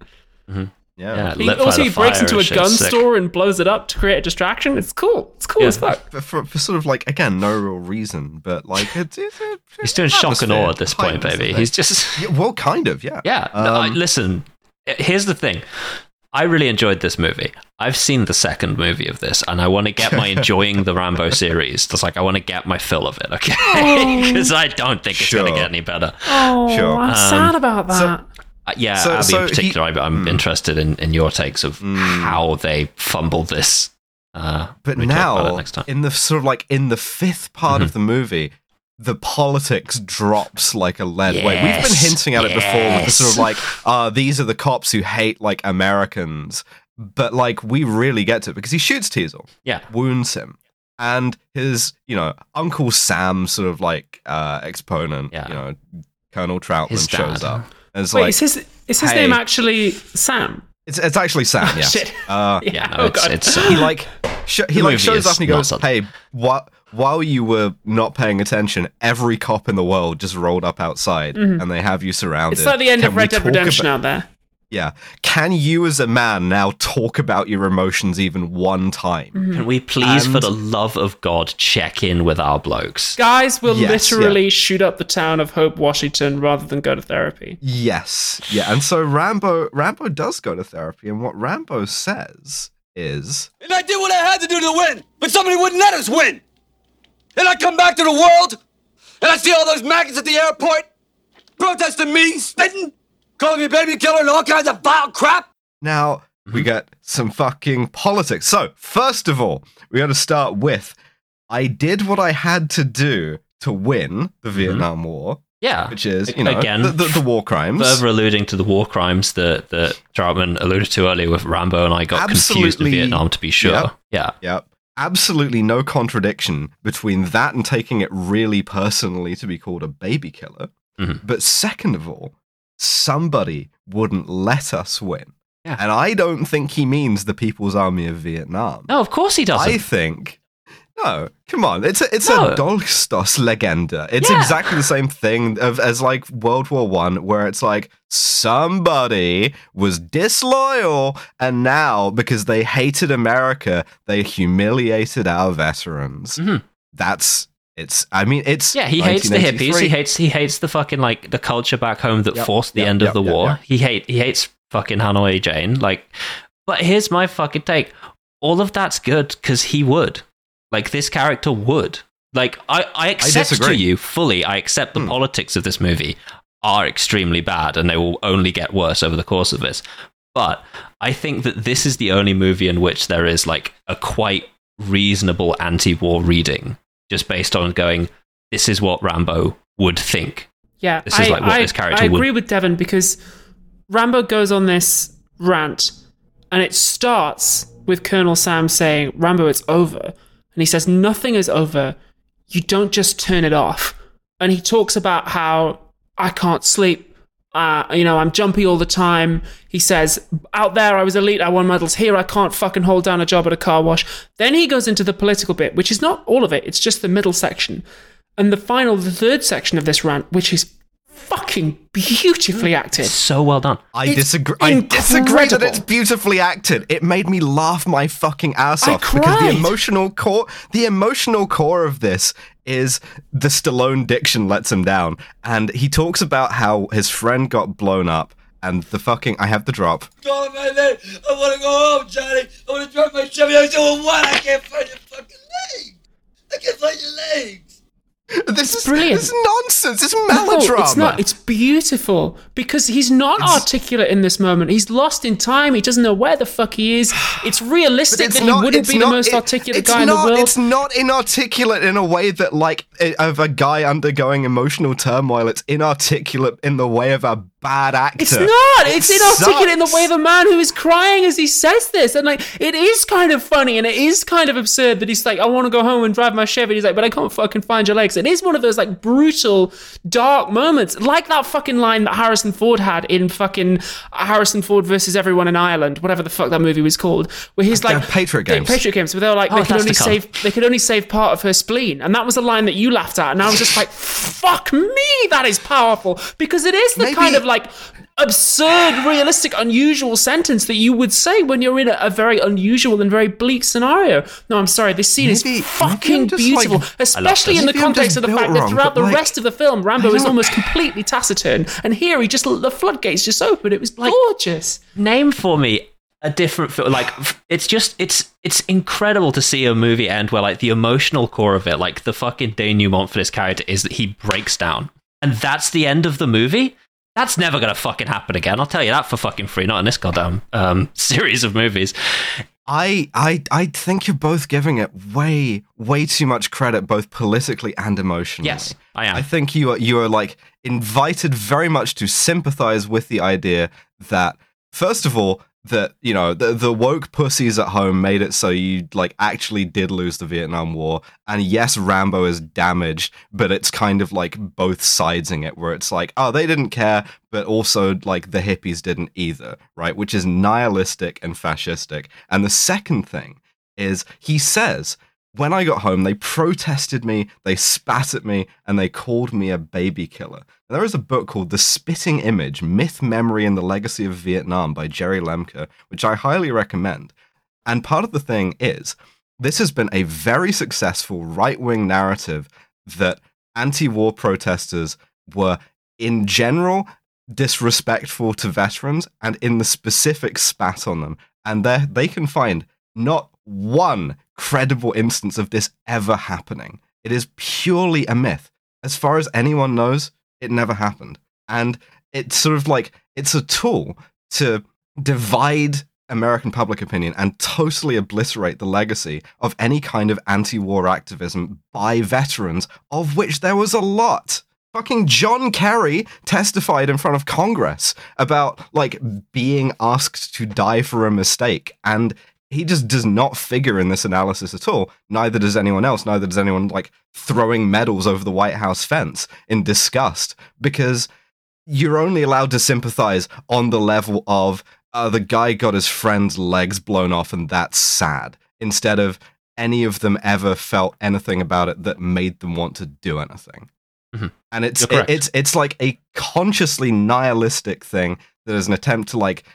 Yeah. He lit by also the he breaks fire into a and shit. gun Sick. store and blows it up to create a distraction. It's cool. It's cool as fuck. For sort of like, again, no real reason, but like He's doing shock and awe at this point, Heightened baby. thing. He's just Yeah, well, kind of, yeah. yeah. No, listen, here's the thing. I really enjoyed this movie. I've seen the second movie of this, and I want to get my enjoying the Rambo series. Just like I want to get my fill of it, okay? Because I don't think it's going to Sure. get any better. Oh, Sure. I'm sad about that. Yeah, So- Abby, so in particular, I'm interested in your takes of how they fumbled this. But we talk about it now, next time. in the sort of like in the fifth part of the movie, the politics drops like a lead weight. We've been Yes, hinting at it before with the sort of yes. like, these are the cops who hate like Americans. But like, we really get to it because he shoots Teasel, Yeah. wounds him, and his, Uncle Sam sort of like exponent, Yeah. Colonel Troutman His shows dad. up. And it's Wait, like, is his hey. name actually Sam? it's actually Sam, yes. Shit. Yeah, no, Oh, it's, God. it's He like The movie shows is up and he not goes, such- "Hey, while you were not paying attention, every cop in the world just rolled up outside and they have you surrounded." It's like the end Can of we Red Dead talk Redemption about- out there. Yeah, can you as a man now talk about your emotions even one time? Can we please, for And- the love of God, check in with our blokes? Guys will Yes, literally shoot up the town of Hope, Washington, rather than go to therapy. Yes, yeah, and so Rambo does go to therapy, and what Rambo says is, And I did what I had to do to win, but somebody wouldn't let us win. And I come back to the world, and I see all those maggots at the airport protesting me, spitting, calling me baby killer and all kinds of vile crap. now we get some fucking politics. So, first of all, we got to start with, I did what I had to do to win the Vietnam War, Yeah. which is, Again, the war crimes. further alluding to the war crimes that Troutman alluded to earlier with Rambo, and I got confused in Absolutely. Vietnam, to be sure. Yep. Yeah. Yep. Absolutely no contradiction between that and taking it really personally to be called a baby killer. Mhm. But second of all, somebody wouldn't let us win. Yeah. And I don't think he means the People's Army of Vietnam. No, of course he doesn't. I think... No, come on. It's No. a Dolchstoss legenda. It's Yeah. exactly the same thing as like World War One, where it's like somebody was disloyal, and now because they hated America, they humiliated our veterans. Mhm. It's. I mean, it's. Yeah, he hates the hippies. 1983. He hates the fucking like the culture back home that Yep, forced the yep, end yep, of the yep, war. yep. He hates fucking Hanoi Jane. Like, but here's my fucking take. All of that's good because he would. Like, this character would. Like, I accept to disagree. you fully. I accept the politics of this movie are extremely bad, and they will only get worse over the course of this. But I think that this is the only movie in which there is like a quite reasonable anti-war reading, just based on going, this is what Rambo would think. Yeah, This is like what this character I would- agree with Devon because Rambo goes on this rant, and it starts with Colonel Sam saying, "Rambo, it's over," and he says, "Nothing is over. You don't just turn it off." And he talks about how I can't sleep. I'm jumpy all the time. He says, out there I was elite, I won medals. Here I can't fucking hold down a job at a car wash. Then he goes into the political bit, which is not all of it. It's just the middle section. And the third section of this rant, which is fucking beautifully acted. So well done. I It's disagree. I disagree that incredible. it's beautifully acted. It made me laugh my fucking ass I off because cried. the emotional core of this is the Stallone diction lets him down, and he talks about how his friend got blown up, and the fucking I have the drop. Calling my name. I want to go home, Johnny. I want to drive my Chevy. I said, well, what? I can't find your fucking legs. I can't find your legs. This brilliant. This nonsense. It's melodrama. No, it's not. It's beautiful because he's not articulate in this moment. He's lost in time. He doesn't know where the fuck he is. It's realistic that he wouldn't be the most articulate guy in the world. It's not inarticulate in a way that, like, of a guy undergoing emotional turmoil. It's inarticulate in the way of a bad actor. It's not. It's inarticulate in the way of a man who is crying as he says this. And, like, it is kind of funny and it is kind of absurd that he's like, I want to go home and drive my Chevy. He's like, but I can't fucking find your legs. It is one of those, like, brutal, dark moments. Like that fucking line that Harrison Ford had in fucking Harrison Ford versus Everyone in Ireland, whatever the fuck that movie was called, where he's like... Patriot Games. Patriot Games, where they were like, they could only save part of her spleen. And that was a line that you laughed at. And I was just like, fuck me, that is powerful. Because it is the kind of, like, absurd, realistic, unusual sentence that you would say when you're in a very unusual and very bleak scenario. No, I'm sorry, this scene is fucking beautiful, like, especially in the context of the fact that throughout the rest of the film, Rambo is almost completely taciturn, and here the floodgates just open. It was like, gorgeous. Name for me a different film. Like, it's incredible to see a movie end where, like, the emotional core of it, like the fucking denouement for this character is that he breaks down, and that's the end of the movie. That's never going to fucking happen again. I'll tell you that for fucking free. Not in this goddamn series of movies. I think you're both giving it way too much credit, both politically and emotionally. Yes, I am. I think you are like invited very much to sympathize with the idea that, first of all, that, you know, the woke pussies at home made it so you, like, actually did lose the Vietnam War. And yes, Rambo is damaged, but it's kind of like both sidesing it, where it's like, oh, they didn't care, but also, like, the hippies didn't either, right? Which is nihilistic and fascistic. And the second thing is, he says, when I got home, they protested me, they spat at me, and they called me a baby killer. And there is a book called The Spitting Image, Myth, Memory, and the Legacy of Vietnam by Jerry Lemke, which I highly recommend. And part of the thing is, this has been a very successful right-wing narrative that anti-war protesters were, in general, disrespectful to veterans, and in the specific spat on them. And they can find not one credible instance of this ever happening. It is purely a myth. As far as anyone knows, it never happened. And it's sort of like, it's a tool to divide American public opinion and totally obliterate the legacy of any kind of anti-war activism by veterans, of which there was a lot. Fucking John Kerry testified in front of Congress about, like, being asked to die for a mistake, and he just does not figure in this analysis at all. Neither does anyone else. Neither does anyone, like, throwing medals over the White House fence in disgust, because you're only allowed to sympathize on the level of the guy got his friend's legs blown off and that's sad, instead of any of them ever felt anything about it that made them want to do anything. Mm-hmm. And it's like a consciously nihilistic thing that is an attempt to, like,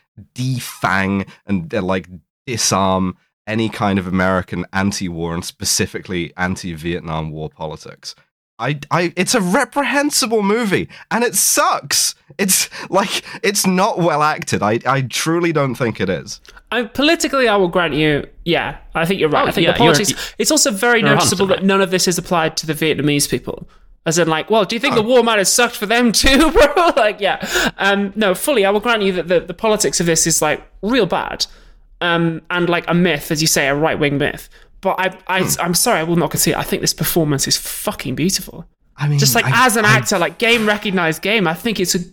defang and like disarm any kind of American anti-war and specifically anti-Vietnam War politics. It's a reprehensible movie, and it sucks. It's like, it's not well acted. I truly don't think it is. Politically, I will grant you, yeah, I think you're right. I think the politics. It's also very noticeable that none of this is applied to the Vietnamese people. As in, like, well, do you think the war might have sucked for them too, bro? Like, yeah. No, fully, I will grant you that the politics of this is, like, real bad. And, like, a myth, as you say, a right-wing myth. But I'm sorry, I will not concede. I think this performance is fucking beautiful. I mean, just like as an actor, like game recognized game. I think it's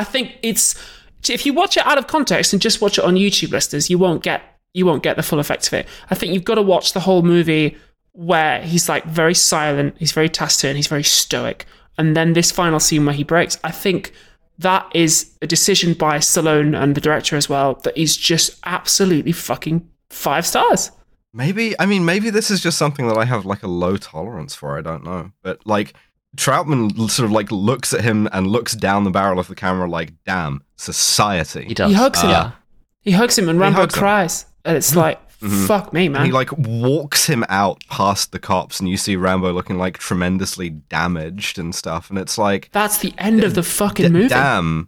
if you watch it out of context and just watch it on YouTube, listeners, you won't get the full effect of it. I think you've got to watch the whole movie where he's like very silent, he's very taciturn, he's very stoic, and then this final scene where he breaks. I think that is a decision by Stallone and the director as well that is just absolutely fucking 5 stars. Maybe this is just something that I have, like, a low tolerance for. I don't know. But, like, Troutman sort of, like, looks at him and looks down the barrel of the camera like, damn, society. He does. He hugs him. He hugs him and Rambo cries. And it's like, fuck me, man. And he, like, walks him out past the cops and you see Rambo looking, like, tremendously damaged and stuff. And it's like... That's the end of the fucking movie. Damn.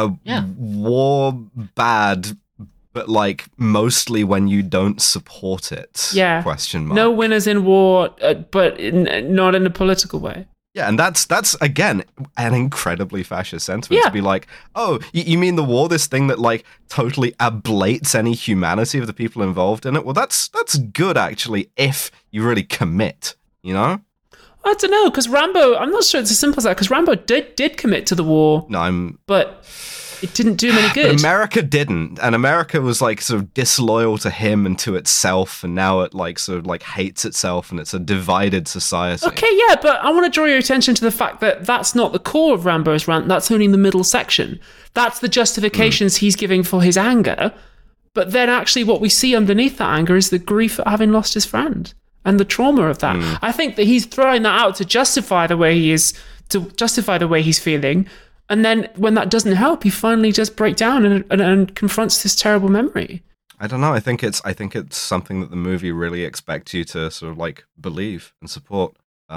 War bad... but, like, mostly when you don't support it. Yeah. Question mark. No winners in war, but not in a political way. Yeah, and that's again an incredibly fascist sentiment to be like, oh, you mean the war, this thing that like totally ablates any humanity of the people involved in it? Well, that's good actually if you really commit, you know? I don't know, because Rambo, I'm not sure it's as simple as that, because Rambo did commit to the war. No, but it didn't do him any good. But America didn't, and America was like sort of disloyal to him and to itself, and now it like sort of like hates itself, and it's a divided society. Okay, yeah, but I want to draw your attention to the fact that that's not the core of Rambo's rant. That's only the middle section. That's the justifications he's giving for his anger. But then actually what we see underneath that anger is the grief at having lost his friend and the trauma of that. I think that he's throwing that out to justify the way he is, to justify the way he's feeling. And then when that doesn't help, he finally just breaks down and confronts this terrible memory. I don't know. I think it's something that the movie really expects you to sort of like believe and support.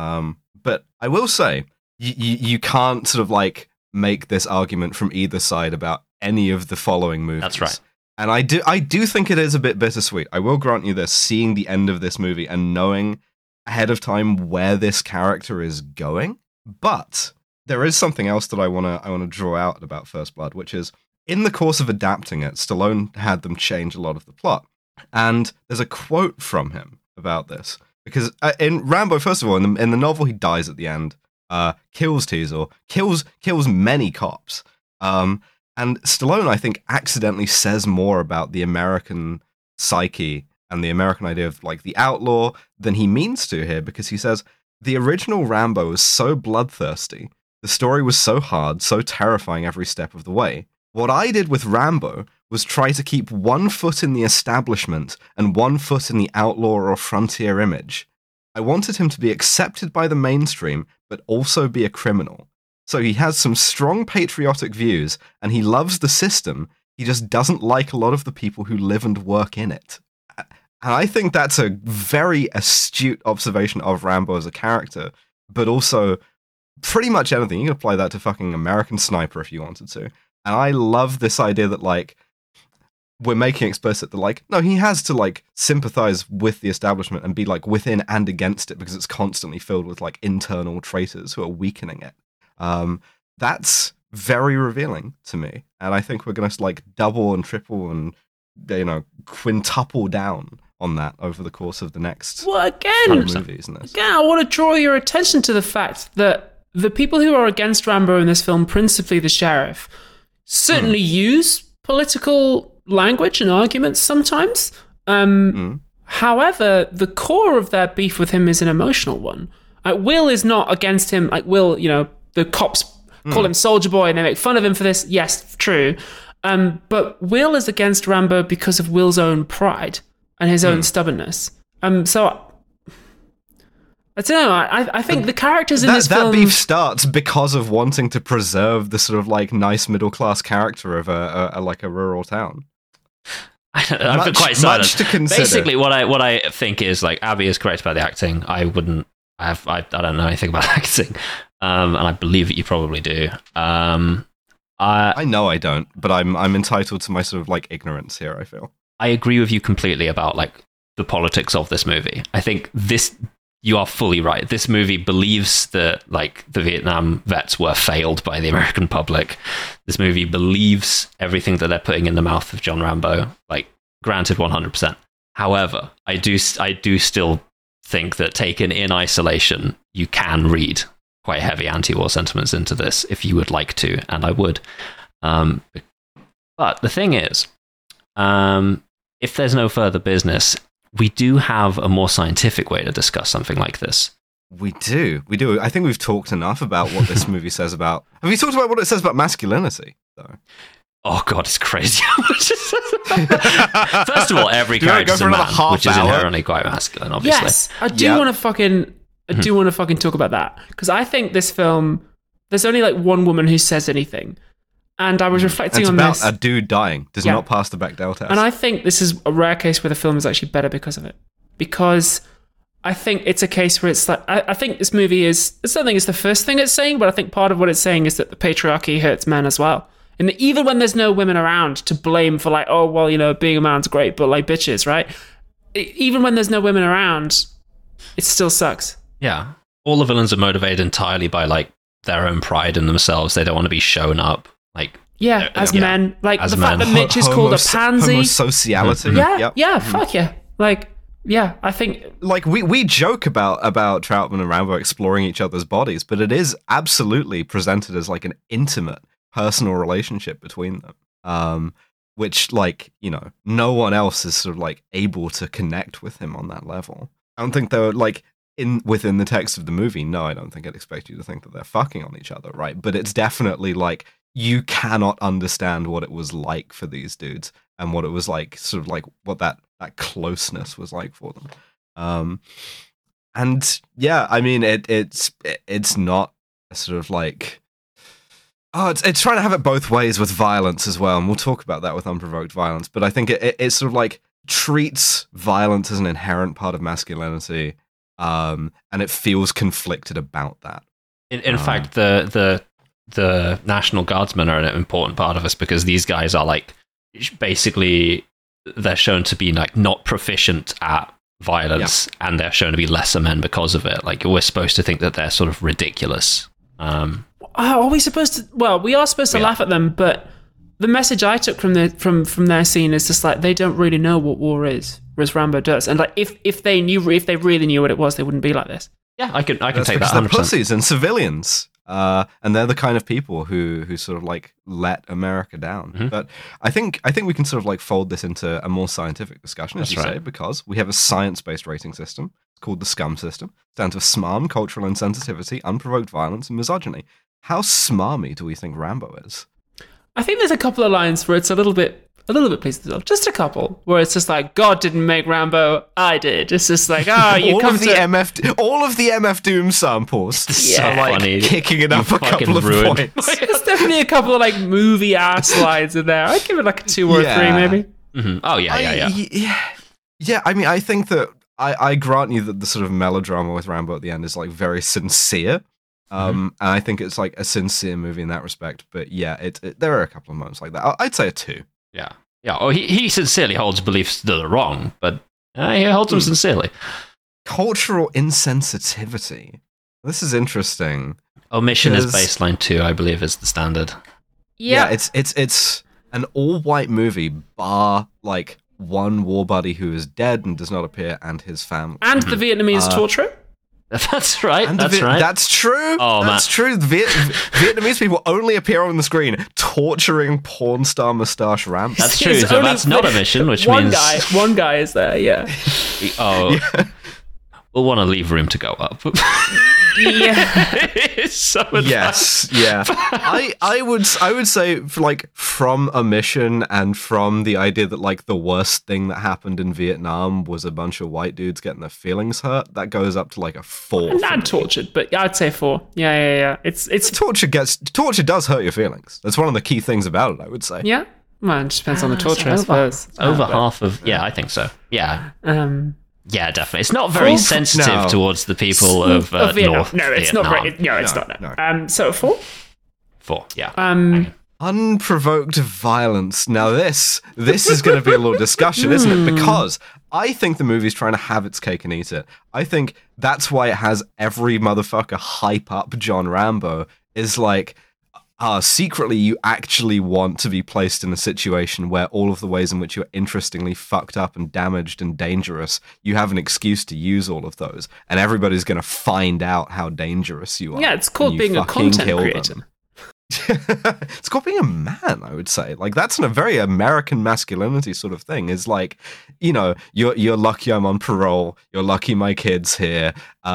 But I will say, you can't sort of like make this argument from either side about any of the following movies. That's right. And I do think it is a bit bittersweet. I will grant you this, seeing the end of this movie and knowing ahead of time where this character is going. But there is something else that I want to draw out about First Blood, which is in the course of adapting it, Stallone had them change a lot of the plot. And there's a quote from him about this. Because in Rambo, first of all, in the novel, he dies at the end, kills Teasel, kills many cops. And Stallone, I think, accidentally says more about the American psyche and the American idea of like the outlaw than he means to here, because he says, the original Rambo was so bloodthirsty. The story was so hard, so terrifying every step of the way. What I did with Rambo was try to keep 1 foot in the establishment and 1 foot in the outlaw or frontier image. I wanted him to be accepted by the mainstream, but also be a criminal. So he has some strong patriotic views, and he loves the system. He just doesn't like a lot of the people who live and work in it. And I think that's a very astute observation of Rambo as a character, but also pretty much anything. You can apply that to fucking American Sniper if you wanted to. And I love this idea that, like, we're making explicit that, like, no, he has to, like, sympathize with the establishment and be, like, within and against it because it's constantly filled with, like, internal traitors who are weakening it. That's very revealing to me. And I think we're going to, like, double and triple and, you know, quintuple down on that over the course of the next movies. Again, I want to draw your attention to the fact that the people who are against Rambo in this film, principally the sheriff, certainly use political language and arguments sometimes. However, the core of their beef with him is an emotional one. Will is not against him. Like, Will, you know, the cops call him Soldier Boy and they make fun of him for this. Yes, true. But Will is against Rambo because of Will's own pride and his own stubbornness. So I don't know. I think the characters in this film... That beef starts because of wanting to preserve the sort of like nice middle class character of a rural town. I've been quite silent. Much to consider. Basically, what I think is, like, Abby is correct about the acting. I don't know anything about acting, and I believe that you probably do. I know I don't, but I'm entitled to my sort of like ignorance here. I feel I agree with you completely about like the politics of this movie. I think this. You are fully right. This movie believes that, like, the Vietnam vets were failed by the American public. This movie believes everything that they're putting in the mouth of John Rambo. Like, granted, 100%. However, I do still think that taken in isolation, you can read quite heavy anti-war sentiments into this if you would like to, and I would. But the thing is, if there's no further business, we do have a more scientific way to discuss something like this. We do. I think we've talked enough about what this movie says about... Have you talked about what it says about masculinity, though? Oh, God, it's crazy. First of all, every character's a man, which is inherently quite masculine, obviously. Yes, I do want to fucking talk about that. Because I think this film, there's only like one woman who says anything. And I was reflecting on this. It's about a dude dying. Does not pass the Bechdel test. And I think this is a rare case where the film is actually better because of it. Because I think it's a case where it's like... I think this movie is... I don't think it's the first thing it's saying, but I think part of what it's saying is that the patriarchy hurts men as well. And even when there's no women around to blame for like, oh, well, you know, being a man's great, but like bitches, right? Even when there's no women around, it still sucks. Yeah. all the villains are motivated entirely by like their own pride in themselves. They don't want to be shown up. Like as men. Like as the men. fact that Mitch is called a pansy. Homosociality. Fuck yeah. Like, yeah, I think like we joke about Troutman and Rambo exploring each other's bodies, but it is absolutely presented as like an intimate personal relationship between them. Which, like, you know, no one else is sort of like able to connect with him on that level. I don't think they're like within the text of the movie. No, I don't think I'd expect you to think that they're fucking on each other, right? But it's definitely like you cannot understand what it was like for these dudes and what it was like, sort of like what that closeness was like for them. And yeah, I mean, it's not a sort of like. Oh, it's trying to have it both ways with violence as well, and we'll talk about that with unprovoked violence. But I think it sort of like treats violence as an inherent part of masculinity, and it feels conflicted about that. In fact, the National Guardsmen are an important part of this because these guys are like basically they're shown to be like not proficient at violence, and they're shown to be lesser men because of it. Like we're supposed to think that they're sort of ridiculous. Are we supposed to? Well, we are supposed to laugh at them, but the message I took from their scene is just like they don't really know what war is, whereas Rambo does. And like if they really knew what it was, they wouldn't be like this. Yeah, I can That's take that. They're 100%. pussies and civilians, and they're the kind of people who sort of like let America down. Mm-hmm. But I think we can sort of like fold this into a more scientific discussion, as you say, because we have a science-based rating system. It's called the SCUM system. It stands for SMARM, cultural insensitivity, unprovoked violence, and misogyny. How smarmy do we think Rambo is? I think there's a couple of lines where it's a little bit pleased with just a couple where it's just like God didn't make Rambo, I did. It's just like you all come of to the MF Doom samples. So are, like, funny. Kicking it up You a couple of fucking ruined. points. There's definitely a couple of like movie ass lines in there. I'd give it like a 2 or a 3 maybe. Mm-hmm. Oh yeah. Yeah, I mean, I think that I grant you that the sort of melodrama with Rambo at the end is like very sincere. And I think it's like a sincere movie in that respect. But yeah, there are a couple of moments like that. I'd say a 2. Yeah. Oh, he sincerely holds beliefs that are wrong, but he holds them sincerely. Cultural insensitivity. This is interesting. Omission is baseline 2, I believe, is the standard. Yeah, it's an all-white movie, bar like one war buddy who is dead and does not appear, and his family, and the Vietnamese torturer. That's right. That's right. That's true. Oh, that's true. Vietnamese people only appear on the screen torturing porn star mustache Rambo. That's true. So that's not a mission, which means one guy is there. Yeah. We'll want to leave room to go up. Yeah. It's so yes. Yeah. I would say from omission and from the idea that like the worst thing that happened in Vietnam was a bunch of white dudes getting their feelings hurt, that goes up to like a 4. Not tortured, but I'd say 4. Yeah. It's torture does hurt your feelings. That's one of the key things about it, I would say. Yeah. Well, it just depends on the torture, I suppose. Over half of I think so. Yeah. Yeah, definitely. It's not very sensitive towards the people of North No, it's Vietnam. not very. No, it's not. No. So 4? 4, yeah. Unprovoked violence. Now this is going to be a little discussion, isn't it? Because I think the movie's trying to have its cake and eat it. I think that's why it has every motherfucker hype up John Rambo. Is like, secretly you actually want to be placed in a situation where all of the ways in which you're interestingly fucked up and damaged and dangerous, you have an excuse to use all of those, and everybody's going to find out how dangerous you are. Yeah, it's called being a content creator. It's called being a man, I would say. Like, that's a very American masculinity sort of thing. Is like, you know, you're lucky I'm on parole. You're lucky my kid's here.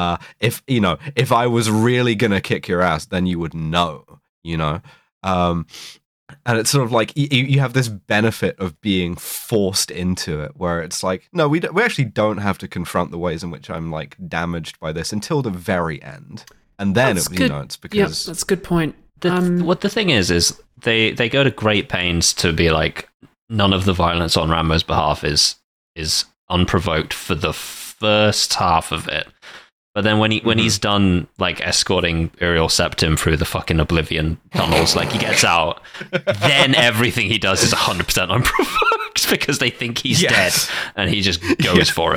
If I was really gonna kick your ass, then you would know. You know, and it's sort of like you have this benefit of being forced into it, where it's like, no, we actually don't have to confront the ways in which I'm like damaged by this until the very end, and then it's because that's a good point. What the thing is they go to great pains to be like, none of the violence on Rambo's behalf is unprovoked for the first half of it. But then when he's done like escorting Uriel Septim through the fucking Oblivion tunnels, like he gets out, then everything he does is 100% unprovoked because they think he's dead, and he just goes for it.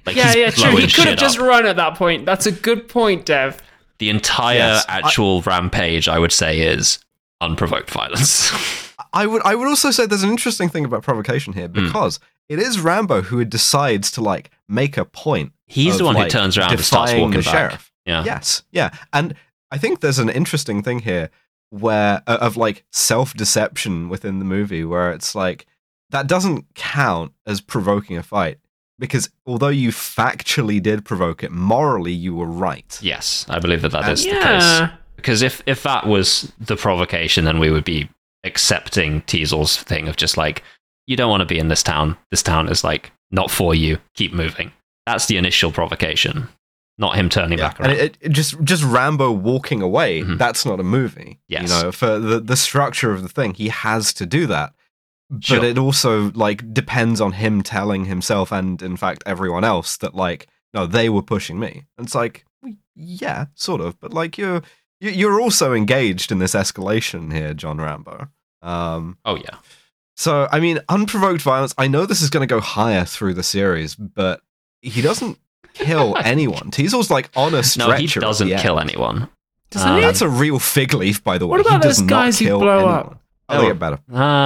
Like, Yeah, he's true. blowing He could have shit just up. run at that point. That's a good point, Dev. The entire Yes, actual rampage, I would say, is unprovoked violence. I would also say there's an interesting thing about provocation here because it is Rambo who decides to like make a point. He's of, the one who like, turns around and starts defying walking the back. sheriff. Yeah. Yes, yeah, and I think there's an interesting thing here where of like self-deception within the movie where it's like that doesn't count as provoking a fight because although you factually did provoke it, morally you were right. Yes, I believe that is the Yeah. case. Because if that was the provocation, then we would be accepting Teasel's thing of just like, you don't want to be in this town. This town is like not for you. Keep moving. That's the initial provocation, not him turning back around. And it just Rambo walking away, that's not a movie. Yes. You know, for the structure of the thing, he has to do that. But Sure. it also like depends on him telling himself and in fact everyone else that like, no, they were pushing me. And it's like, yeah, sort of, but like you're also engaged in this escalation here, John Rambo. Oh yeah. So I mean, unprovoked violence. I know this is going to go higher through the series, but he doesn't kill anyone. Teasel's like on a stretcher. No, he at the doesn't end. kill anyone. Doesn't he? That's a real fig leaf, by the way. What about he does those not guys who kill blow anyone. up? Oh, they get better.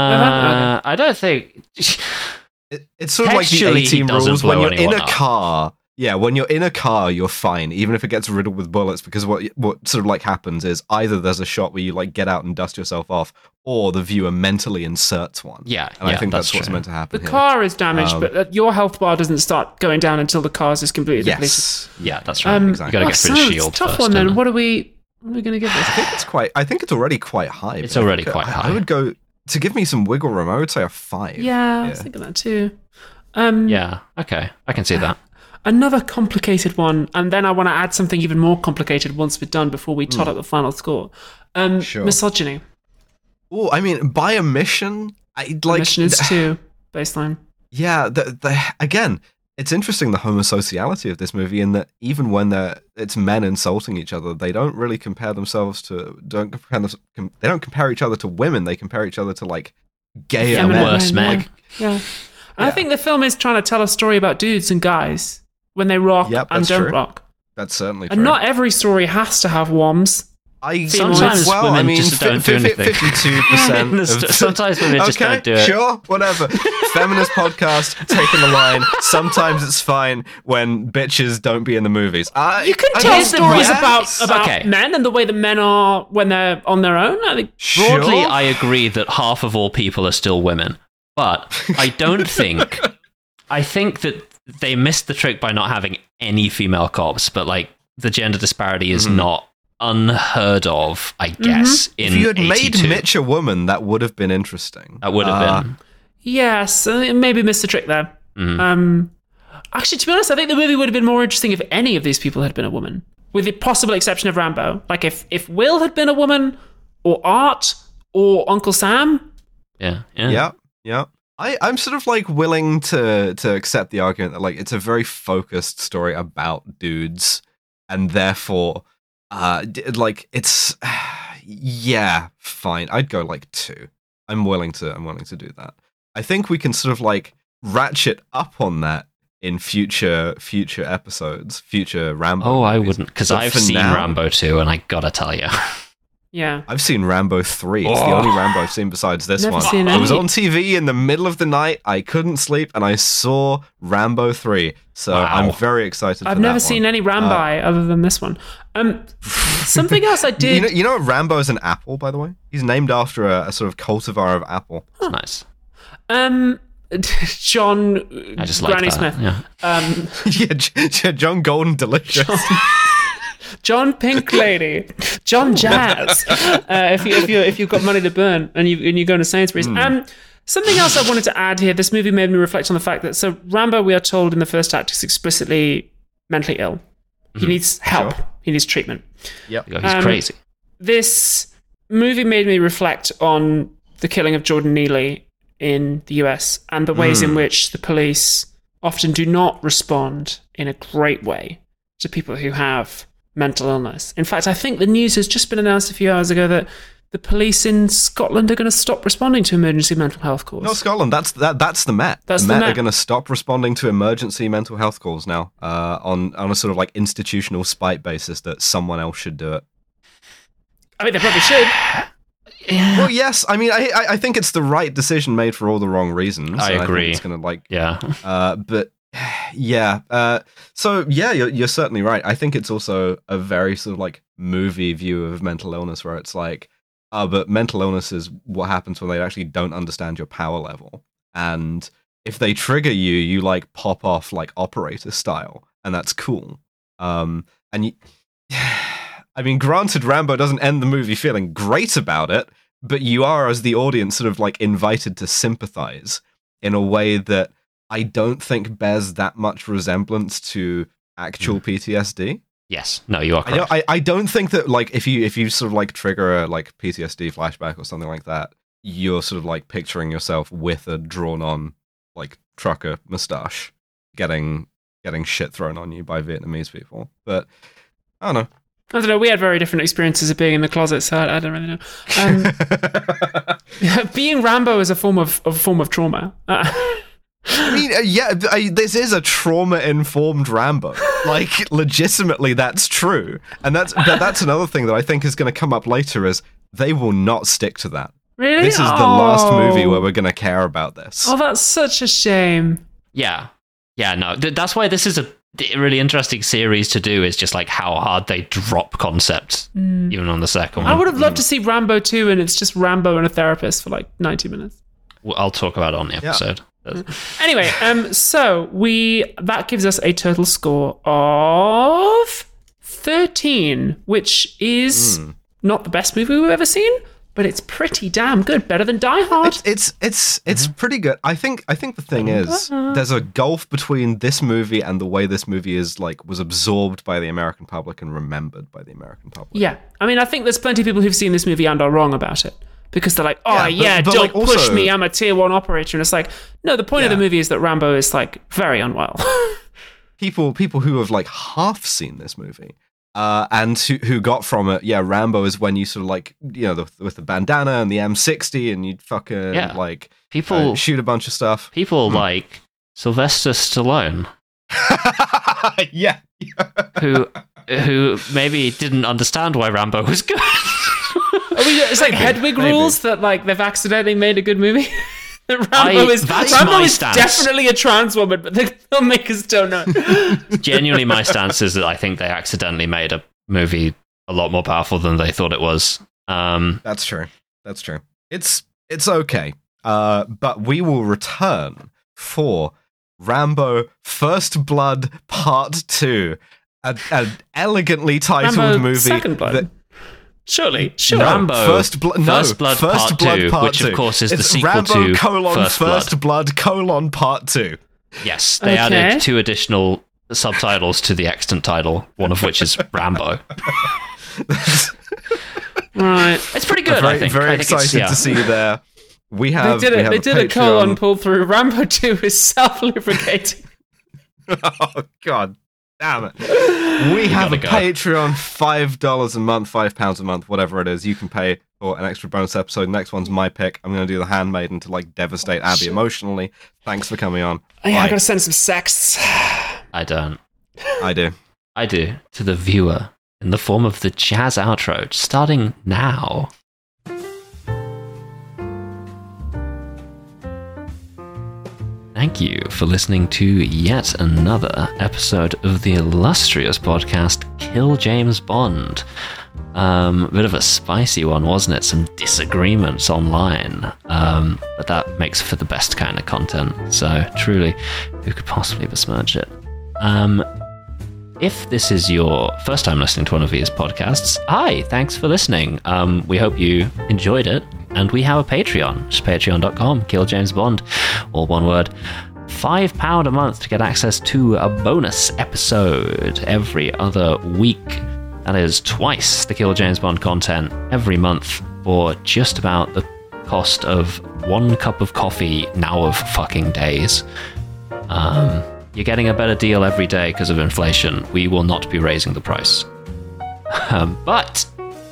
I don't think. It's sort of like the Textually, he 18 doesn't rules. When blow you're in anyone a up. car, yeah, when you're in a car, you're fine, even if it gets riddled with bullets, because what sort of like happens is either there's a shot where you like get out and dust yourself off, or the viewer mentally inserts one. Yeah, and I think that's that's what's true. meant to happen The here. car is damaged, but your health bar doesn't start going down until the car's is completely depleted. Yes, Yeah, that's right. exactly. You got to get through the it's shield a tough first. one then. don't What are we going to give this? I think it's already quite high. It's but I already think quite high. I would go to give me some wiggle room. I would say a 5. Yeah, I was thinking that too. Yeah, okay. I can see that. Another complicated one, and then I want to add something even more complicated once we're done before we tot up the final score. Sure. Misogyny. Oh, I mean, by omission, I like. Mission is 2, baseline. Yeah, again, it's interesting the homosociality of this movie in that even when it's men insulting each other, they don't really compare themselves to they don't compare each other to women. They compare each other to like gayer Feminine men. worse men. Like, Yeah. And I think the film is trying to tell a story about dudes and guys when they rock Yep, and that's don't true. rock. that's certainly true. And not every story has to have woms. Sometimes well, I women mean, just don't do anything. 52%. Sometimes women just Okay, don't do it. Sure, whatever. Feminist podcast taking the line. Sometimes it's fine when bitches don't be in the movies. You can tell here's the stories right- about Okay. men and the way that men are when they're on their own. I think Broadly, Sure. I agree that half of all people are still women. But I don't think... I think that they missed the trick by not having any female cops, but like the gender disparity is not unheard of, I guess, in If you had 82. made Mitch a woman, that would have been interesting. That would have been. yes, maybe missed the trick there. Mm-hmm. Actually, to be honest, I think the movie would have been more interesting if any of these people had been a woman, with the possible exception of Rambo. Like if Will had been a woman, or Art, or Uncle Sam. Yeah. Yeah. I'm sort of like willing to accept the argument that like it's a very focused story about dudes, and therefore, like it's yeah, fine. I'd go like 2. I'm willing to do that. I think we can sort of like ratchet up on that in future episodes, future Rambo. Oh, I movies. wouldn't, because But I've for seen now- Rambo 2, and I gotta tell you. Yeah. I've seen Rambo 3. It's the only Rambo I've seen besides this Never one. seen I was any. on TV in the middle of the night. I couldn't sleep, and I saw Rambo 3. So Wow. I'm very excited. I've for never that seen one. any Rambi other than this one. Something else I did. You know Rambo is an apple, by the way. He's named after a sort of cultivar of apple. It's nice. John I just like Granny that. Smith. Yeah. Yeah, John Golden Delicious. John Pink Lady, John Jazz. If you've got money to burn and you're going to Sainsbury's. Something else I wanted to add here. This movie made me reflect on the fact that Rambo, we are told in the first act, is explicitly mentally ill. He needs help. Sure. He needs treatment. Yep. He's crazy. This movie made me reflect on the killing of Jordan Neely in the US and the ways in which the police often do not respond in a great way to people who have mental illness. In fact, I think the news has just been announced a few hours ago that the police in Scotland are going to stop responding to emergency mental health calls. No, Scotland. That's the Met. That's the the Met Met. are going to stop responding to emergency mental health calls now, on a sort of like institutional spite basis that someone else should do it. I mean, they probably should. Well, yes. I mean, I think it's the right decision made for all the wrong reasons. I and agree. I think it's going to like, Yeah. but yeah. So yeah, you're certainly right. I think it's also a very sort of like movie view of mental illness, where it's like, but mental illness is what happens when they actually don't understand your power level, and if they trigger you, you like pop off like operator style, and that's cool. And you, I mean, granted, Rambo doesn't end the movie feeling great about it, but you are, as the audience, sort of like invited to sympathize in a way that I don't think bears that much resemblance to actual PTSD. Yes. No, you are correct. I don't think that like if you sort of like trigger a like PTSD flashback or something like that, you're sort of like picturing yourself with a drawn on like trucker mustache getting shit thrown on you by Vietnamese people. But I don't know. We had very different experiences of being in the closet, so I don't really know. Being Rambo is a form of trauma. I mean, this is a trauma-informed Rambo. Like, legitimately, that's true, and that's another thing that I think is going to come up later. Is they will not stick to that. Really? This is the last movie where we're going to care about this. Oh, that's such a shame. Yeah. No, that's why this is a really interesting series to do, is just like how hard they drop concepts, even on the second one. I would have loved to see Rambo 2, and it's just Rambo and a therapist for like 90 minutes. Well, I'll talk about it on the episode. Anyway, so that gives us a total score of 13, which is not the best movie we've ever seen, but it's pretty damn good. Better than Die Hard. It's pretty good. I think the thing is, there's a gulf between this movie and the way this movie was absorbed by the American public and remembered by the American public. Yeah, I mean, I think there's plenty of people who've seen this movie and are wrong about it. Because they're like, but don't like, push also, me, I'm a tier 1 operator. And it's like, no, the point of the movie is that Rambo is like very unwell. people who have like half seen this movie, and who got from it, Rambo is when you sort of like, with the bandana and the M60 and you fucking like people shoot a bunch of stuff. People like Sylvester Stallone. Yeah. who maybe didn't understand why Rambo was good. It's like Hedwig rules that like they've accidentally made a good movie. Rambo is definitely a trans woman, but the filmmakers don't know. Genuinely, my stance is that I think they accidentally made a movie a lot more powerful than they thought it was. That's true. It's okay. But we will return for Rambo First Blood Part 2, an elegantly titled Rambo movie. Second Blood. Surely. Rambo First Blood Part 2, which of course is the sequel Rambo to First Blood Part 2. Yes, they added 2 additional subtitles to the extant title, one of which is Rambo. Right. It's pretty good, I think. Very excited to see you there. We have They did a colon pull through. Rambo 2 is self-lubricating. Oh, God. Damn it. We have a Patreon, $5 a month, £5 a month, whatever it is. You can pay for an extra bonus episode. Next one's my pick. I'm going to do The Handmaiden to like devastate Abby emotionally. Thanks for coming on. Oh, yeah, I got to send some sex. I don't. I do. I do. To the viewer in the form of the jazz outro, starting now. Thank you for listening to yet another episode of the illustrious podcast Kill James Bond. Bit of a spicy one, wasn't it? Some disagreements online, but that makes for the best kind of content. So truly, who could possibly besmirch it? If this is your first time listening to one of these podcasts, hi, thanks for listening. We hope you enjoyed it. And we have a Patreon, just patreon.com, Kill James Bond, all one word. £5 a month to get access to a bonus episode every other week. That is twice the Kill James Bond content every month for just about the cost of 1 cup of coffee now of fucking days. You're getting a better deal every day because of inflation. We will not be raising the price. But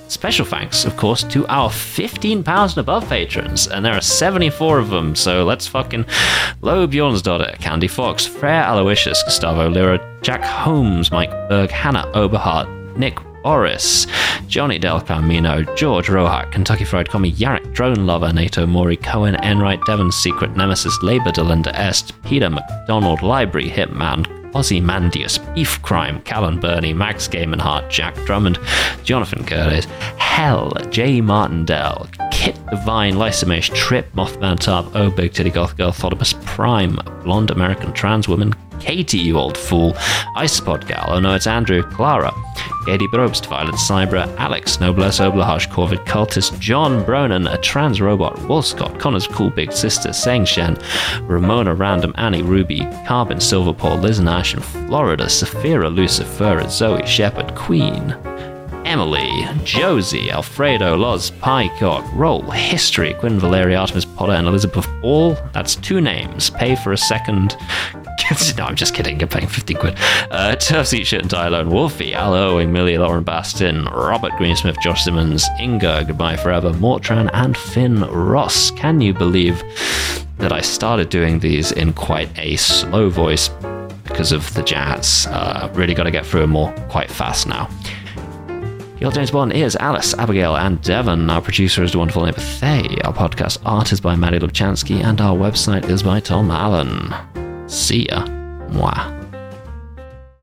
Special thanks, of course, to our £15 and above patrons, and there are 74 of them, so let's fucking... Lo Bjornsdottir, Candy Fox, Freya Aloysius, Gustavo Lira, Jack Holmes, Mike Berg, Hannah Oberhart, Nick Boris, Johnny Del Camino, George Rohack, Kentucky Fried Commie, Yarrick, Drone Lover, Nato Mori, Cohen, Enright, Devon's Secret Nemesis, Labour, Delinda Est, Peter McDonald, Library, Hitman, Ozymandias, Beef Crime, Callan Burney, Max Gaimanhart, Jack Drummond, Jonathan Curtis, Hell, J. Martindale, Kit Divine, Lysimesh, Trip, Mothman Tarp, Oh Big Titty Goth Girl, Thotimus Prime, Blonde American Trans Woman, Katie, you old fool, Icepod Gal, oh no, it's Andrew, Clara, Katie Brobst, Violet Cybra, Alex, Noblesse Oblaharsh, Corvid Cultist, John Bronan, a trans robot, Wolscott, Connor's cool big sister, Sang Shen, Ramona Random, Annie Ruby, Carbon, Silver Paul, Liz Nash in Florida, Saphira, Lucifer, Zoe Shepherd, Queen, Emily, Josie, Alfredo, Loz, Pycock, Roll, History, Quinn Valeria, Artemis Potter, and Elizabeth Ball. That's 2 names. Pay for a second. No, I'm just kidding. You're paying 50 quid. Turfs Eat Shit and Die Alone, Wolfie, Al Owing, Millie, Lauren Bastin, Robert Greensmith, Josh Simmons, Inga, Goodbye Forever, Mortran, and Finn Ross. Can you believe that I started doing these in quite a slow voice because of the jazz? Really got to get through them all quite fast now. Your James Bond is Alice, Abigail, and Devon. Our producer is the wonderful neighbor Thay. Our podcast art is by Maddie Lubchansky, and our website is by Tom Allen. See ya. Mwah.